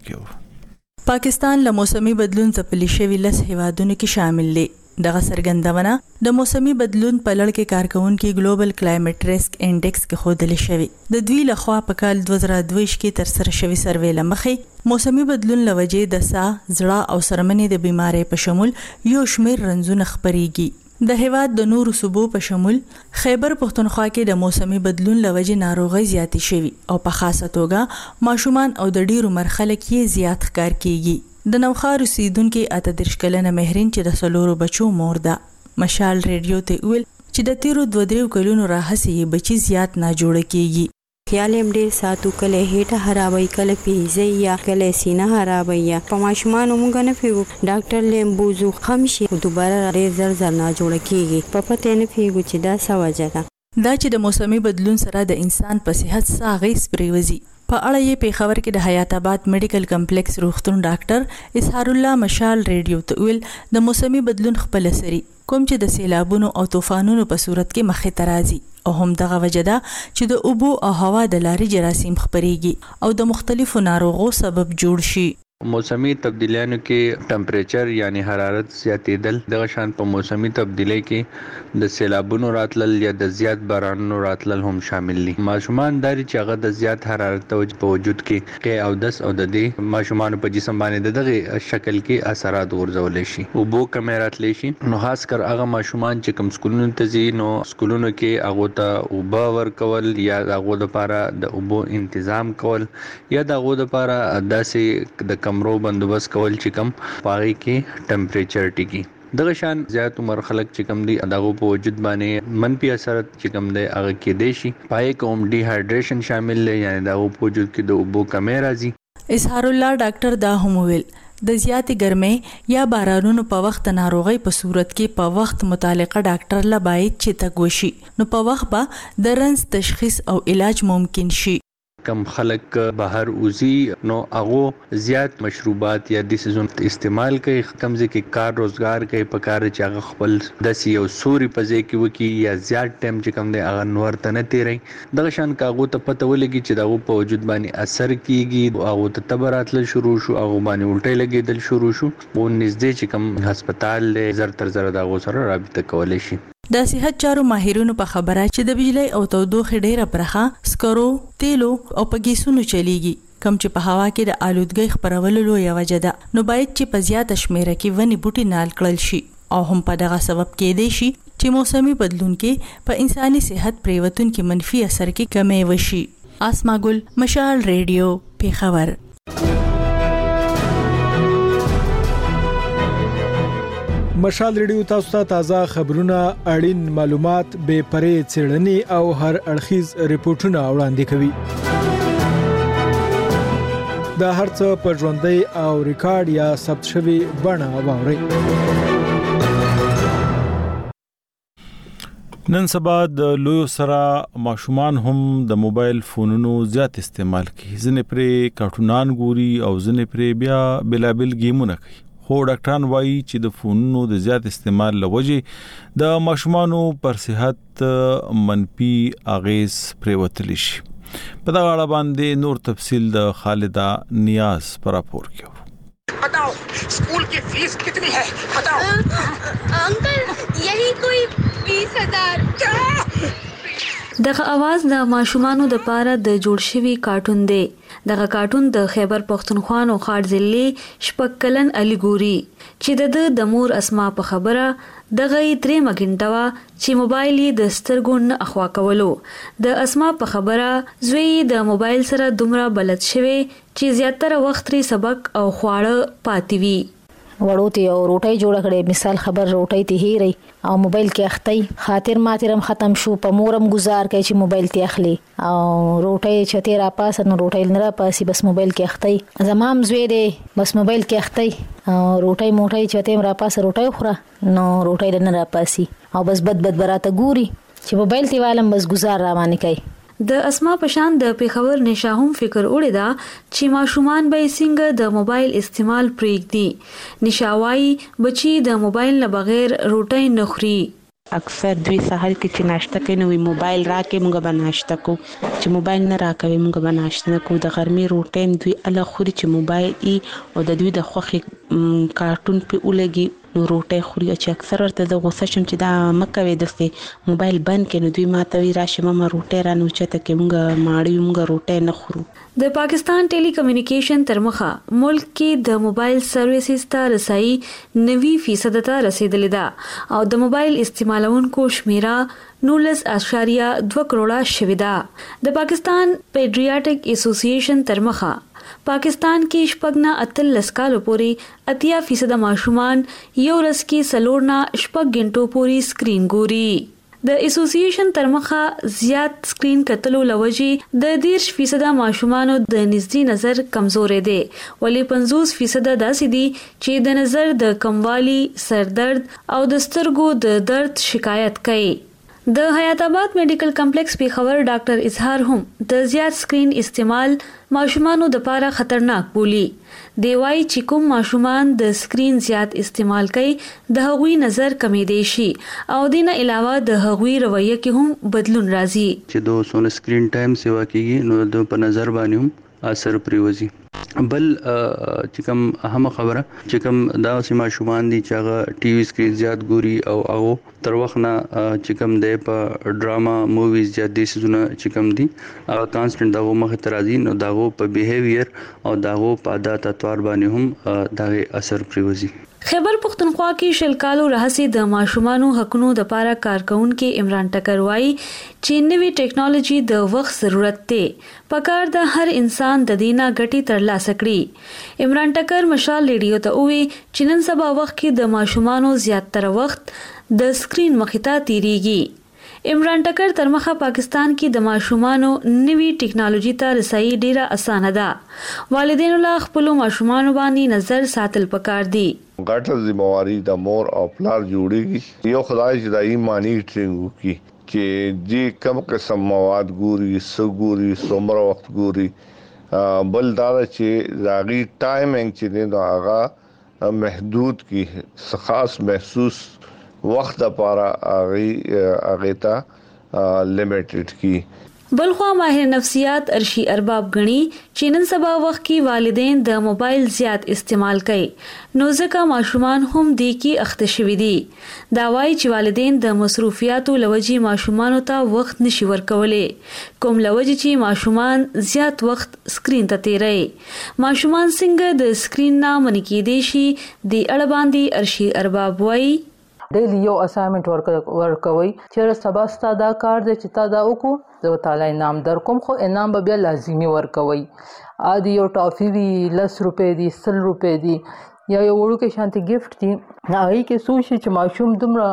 کې. پاکستان له موسمي بدلون ځپلي شوی لس هیوادونو کې شامل دي. دغه سرګندونه د موسمي بدلون په لړ کې کارکونکو ګلوبل کلایمټ ریسک انډیکس کې خودل شوی. د دوی لخوا په کال دوه زره دوه کې تر سره شوی سروې لمخې موسمي بدلون لوجې د ساه زړه او سرمنې د بیماری په شمول یو شمېر رنځونه خپرېږي. د هیواد د نورو صوبو په شمول خیبر پختونخوا کې د موسمي بدلون لوجې ناروغي زیاتې شوي او په خاصه توګه ماشومان او د ډیرو مرخلک یې زیات ښکار کیږي. د نوخار اوسیدونکو اته دېرش کلنه مهرین چې د سلورو بچو مور ده مشال ریډیو ته ویل چې د تیرو دوه دریو کلونو راهسي بچي زیات نه جوړ کیږي. خیال هم ډیر ساتو کله هیټه خرابوي کله پیزه یا کله سینه خرابوي یا په ماشومان موږ نه پیو ډاکټر لیم بوزو خمشي دوباره ډیر زر زر نه جوړ کیږي په پته نه پیو چې دا څه وجه ده. دا چې د موسمي بدلون سره د انسان په صحت ساغیس پریوزي په اړه یې پیښور کې د حیات آباد میډیکل کمپلیکس روغتون ډاکټر اسحار الله مشال ریډیو ته ویل د موسمي بدلون خپل سری کوم چې د سیلابونو او طوفانونو په صورت کې مخې ته راځي او هم دغه وجه ده چې د اوبو او هوا د لارې جراثیم خپرېږي او د مختلفو ناروغو سبب جوړ شي. موسمی تبدیلیانو کې ټمپریچر یعنی حرارت زیاتېدل دغه شان په موسمی تبدیلی کې د سیلابونو راتلل یا د زیات بارانونو راتلل هم شامل دي. ماشومان داري چې هغه د زیات حرارت په وجود کې کې او دس او د دې ماشومان په جسم باندې دغه شکل کې اثرات ورزول شي او بو کمیرات لشي. نو خاص کر هغه ماشومان چې کم سکولونو ته ځي نو سکولونو کې هغه ته اوبه ورکول یا هغه لپاره د اوبو تنظیم کول یا دغه لپاره داسې د کمرو بندوبست کول چې کم پاغي کې ټمپریچر ټیکی. دغه شان زیات عمر خلک چې کم دي دغه په وجود باندې منفي اثر چې کم دی هغه کې دی شي پای کوم ډي هایډریشن شامل دی یعنی دغه په وجود کې د اوبو کمی راځي. اسحار الله ډاکټر دا هم ویل د زیاتې ګرمۍ یا بارانونو په وخت ناروغي په صورت کې په وخت متعلقه ډاکټر لا باید چې تګوشي نو په وخت به د رنځ تشخیص او علاج ممکن شي. کم خلک بهر اوزي نو هغه زیات مشروبات یا د سيزون استعمال کوي کمزې کې کار روزګار کوي په کار چې هغه خپل د سیو سوري پځې کې وکی یا زیات ټایم چې کم دی هغه نور ته نه تیری دغه شان کاغو ته پته ولګي چې دغه په وجود باندې اثر کیږي هغه ته تبراتل شروع شو هغه باندې الټي لګیدل شروع شو او نږدې چې کم هسپتال له زر تر زر دغه سره رابطه کولای شي. د صحت چارو ماهرینو په خبره چې د بجلی او تودوخې ډیره برخه سکرو تیلو او په ګیسونو چلیږي کم چې په هوا کې د آلودګۍ خپرولو لوی وجه ده نو باید چې په زیاته شمیره کې ونی بوټي نال کړل شي او هم په دغه سبب کې دی شي چې موسمي بدلون کې په انساني صحت پریوتون کې منفي اثر کې کمی وشي. آسما ګل مشال ریډیو پیښور. مشال ریډیو تاسو ته تازه خبرونه اړین معلومات به پرې څېړنې او هر اړخیز ریپورتونه وړاندې کوي. دا هرڅه په ژوندۍ او ریکارډ یا ثبت شوی بڼه واورئ. نن سبا د لویو سره ماشومان هم د موبایل فونونو زیات استعمال کوي. ځنې پرې کارټونان ګوري او ځنې پرې بیا بلابل گیمونه کوي. خو ډاکټران وایي چې د فونونو د زیات استعمال لوجې د ماشومانو پر صحت منفي اغیز پریوتلی شي. په دا اړه باندې نور تفصیل د خالده نیاز پر راپور کې. बताओ स्कूल की फीस कितनी है बताओ अंकल यही कोई बीस हजार دغه आवाज د ماشومانو د پاره د جوړ شوی کارټون دی. دغه کارټون د خیبر پختونخوا او خاړ ضلع شپکلن علي ګوري چې د د مور اسما په خبره دغه درې مګنټوا چې موبایل یې د سترګو نه اخوا کولو. د اسما په خبره زوی د موبایل سره دومره بلد شوی چې زیاتره وخت لري سبق او خواړه پاتې وي. وړو ته او روټي جوړ کړي، مثال خبر روټي ته هېري او موبایل کې اختی خاطر ماترم ختم شو، په مورم گزار کوي چې موبایل ته اخلي او روټي چته را پاس نو روټي نه را پاسي بس موبایل کې اختی. زمام زوی دی بس موبایل کې اختی او روټي موټي چته را پاس روټي خوره نو روټي نه را پاسي او بس بد بد براته ګوري چې موبایل ته والم بس گزار را باندې کوي. د اسما پشان د پیښور نشاهم فکر وړي دا چې ماشومان به څنګه د موبایل استعمال پرېږدي. نشاوي بچي د موبایل نه بغیر روټي نه خوري. اکثر دوی سحر کې چې ناشته کوي نو موبایل راکې موږ به ناشته کو، چې موبایل نه راکوي موږ به ناشته نه کو. د غرمې روټي دوی ال خوري چې موبایل ای او د دوی د خوخي کارټون په ولګي نو روټي خوري. چې اکثر ورته د غوسه شم چې دا مکوي د موبایل بند کړي دوی ماته وی راشه ماما روټي را نو چته کې موږ ماړی موږ روټي نه خورو. د پاکستان ټيلي کمیونیکیشن تر مخه ملک کې د موبایل سرویسز ته رسایي نوي فیصد ته رسیدلې ده او د موبایل استعمالونکو شمیره نولس اشاریه دوه کروڑه شوې ده. د پاکستان پیډریاټک اسوسییشن تر مخه پاکستان کې شپږ نه اتلس کالو پورې اتیا فیصد ماشومان یو ورځ کې سلور نه شپږ غنټو پورې سکرین ګوري. د اسوسییشن تر مخه زیات سکرین کتلو لوجي د دیرش فیصد ماشومانو د نږدې نظر کمزورې دي، ولی پنځوس فیصد داسې دي چې د نظر د کموالي، سردرد او د سترګو د درد شکایت کوي. د حیات آباد میډیکل کمپلیکس پیښور ډاکټر اظهار هم د زیات سکرین استعمال ماشومانو د لپاره خطرناک بولی. دی وايي چې کوم ماشومان د سکرین زیات استعمال کوي د هغوی نظر کمی دی شي او دینه علاوه د هغوی رویه کې هم بدلون راځي. چې دو سونه سکرین ټایم سیوا کیږي نو د په نظر باندې هم اثر پریوزي. بل چې کوم اهم خبره چې کوم دا سیما شومان دي چې هغه ټي وي سکرین زیات ګوري او هغه تر وخت نه چې کوم دی په ډراما موویز یا د سيزونه چې کوم دي هغه کانسټنټ دغه مخ ترازی نو دغه په بیهیویر او دغه په عادت اتوار باندې هم دغه اثر پریوزي. خیبر پختونخوا کې شلکالو راهسي د ماشومانو حقونو د پاره کارکونکو عمران ټکر وایي چې نوې ټیکنالوژي د وخت ضرورت دی، پکار د هر انسان د دینه ګټي ترلاسه کړي. عمران ټکر مشال ریډیو ته وی چې نن سبا وخت کې د ماشومانو زیاتره وخت د سکرین مخې ته تیریږي. عمران ټکر تر مخه پاکستان کې د ماشومانو نوي ټیکنالوژي ته رسایي ډیره اسانه ده. والدینو لا خپل ماشومانو باندې نظر ساتل پکار دي. غټه ذمہواری د مور او پلار جوړیږي. یو خدای چې د ایمانی ټرینګ کی چې دې کم قسم مواد ګوري سګوري څومره وخت ګوري. بل دا چې راغي ټایمینګ چې نه هغه محدود کی خاص محسوس وخت لپاره اغه اغه ته لیمیټډ کی. بلخوا ماهر نفسیات ارشی ارباب غنی چې نن سبا وخت کې والدین د موبایل زیات استعمال کوي نو ځکه ماشومان هم دی کې اخته شوي دي. دا وايي چې والدین د مصروفیاتو لوجي ماشومانو ته وخت نشي ورکولای، کوم لوجي چې ماشومان زیات وخت سکرین ته تیري. ماشومان څنګه د سکرین نه منې کېدي شي د اړه باندې ارشی ارباب وايي ډیلی یو اسایمنت ورکوي چې سبا ستا دا کار دی چې تا دا وکړو زه تعالی انعام در کوم، خو انعام به بیا لازمي ورکوي. عادي یو ټافي وی لس روپے دي سل روپے دي یا یو وړو کې شانتي گیفت دي هغه کې سوچي چې ماشوم دومره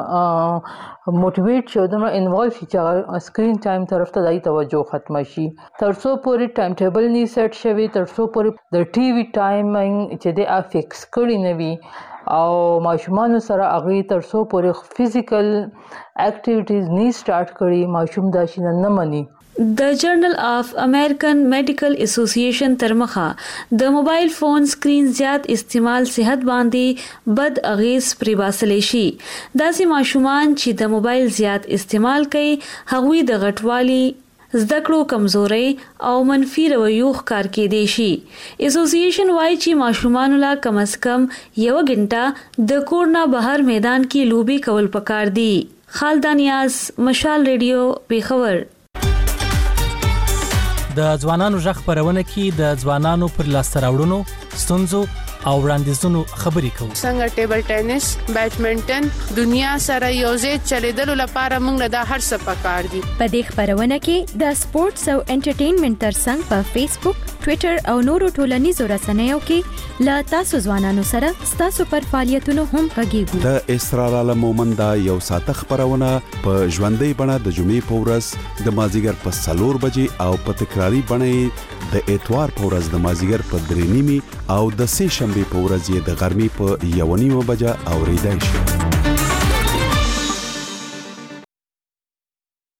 موټیویټ شي دومره انوالو شي چې سکرین ټایم طرف ته دای توجه ختم شي. ترڅو پورې ټایم ټیبل نه سیټ شوی، ترڅو پورې د ټي وي ټایمینګ چې د افیکس کړی نه وي او ماشومان سره هغه تر څو پورې فزیکل اکټیویټیز نه سٹارټ کړي ماشوم دا شي نه مني. د جرنل اف امریکن میډیکل اسوسییشن ترمخه د موبایل فون سکرین زیات استعمال صحت باندې بد اغیز پرې باسلې شي. داسې ماشومان چې د موبایل زیات استعمال کوي هغوی د غټوالي زده کړو کمزوري او منفي رویو ښکار کېدای شي. اسوسییشن وايي چې ماشومان لا کم از کم یو غنټه د کور نه بهر میدان کې لوبي کول پکار دي. خالدانیاز، مشال ریډیو، پیښور. د ځوانانو ژغ خبرونه کې د ځوانانو پر لاسته راوړنو ستونزو او وړاندیزونو خبرې کوو. څنګه ټیبل ټینس، بیډمنټن دنیا سره یوځای چلیدلو لپاره موږ له هر څه پکار دي. په دې خبرونه کې د سپورتس او انټرټینمنټ ترڅنګ په فیسبوک، ټوئیټر او نورو ټولنیزو رسنیو کې له تاسو ځوانانو سره تاسو پر فعالیتونو هم غږیږو. د اسرار عالم مومنده یو ساعت خبرونه په ژوندۍ بڼه د جمعې په ورځ د مازیګر په څلور بجې او په تکراری بڼه د اتوار په ورځ د مازیګر په درې نیمه او د سه شنبه په ورځ د غرمې په یو نیمه بجه اوریدای شي.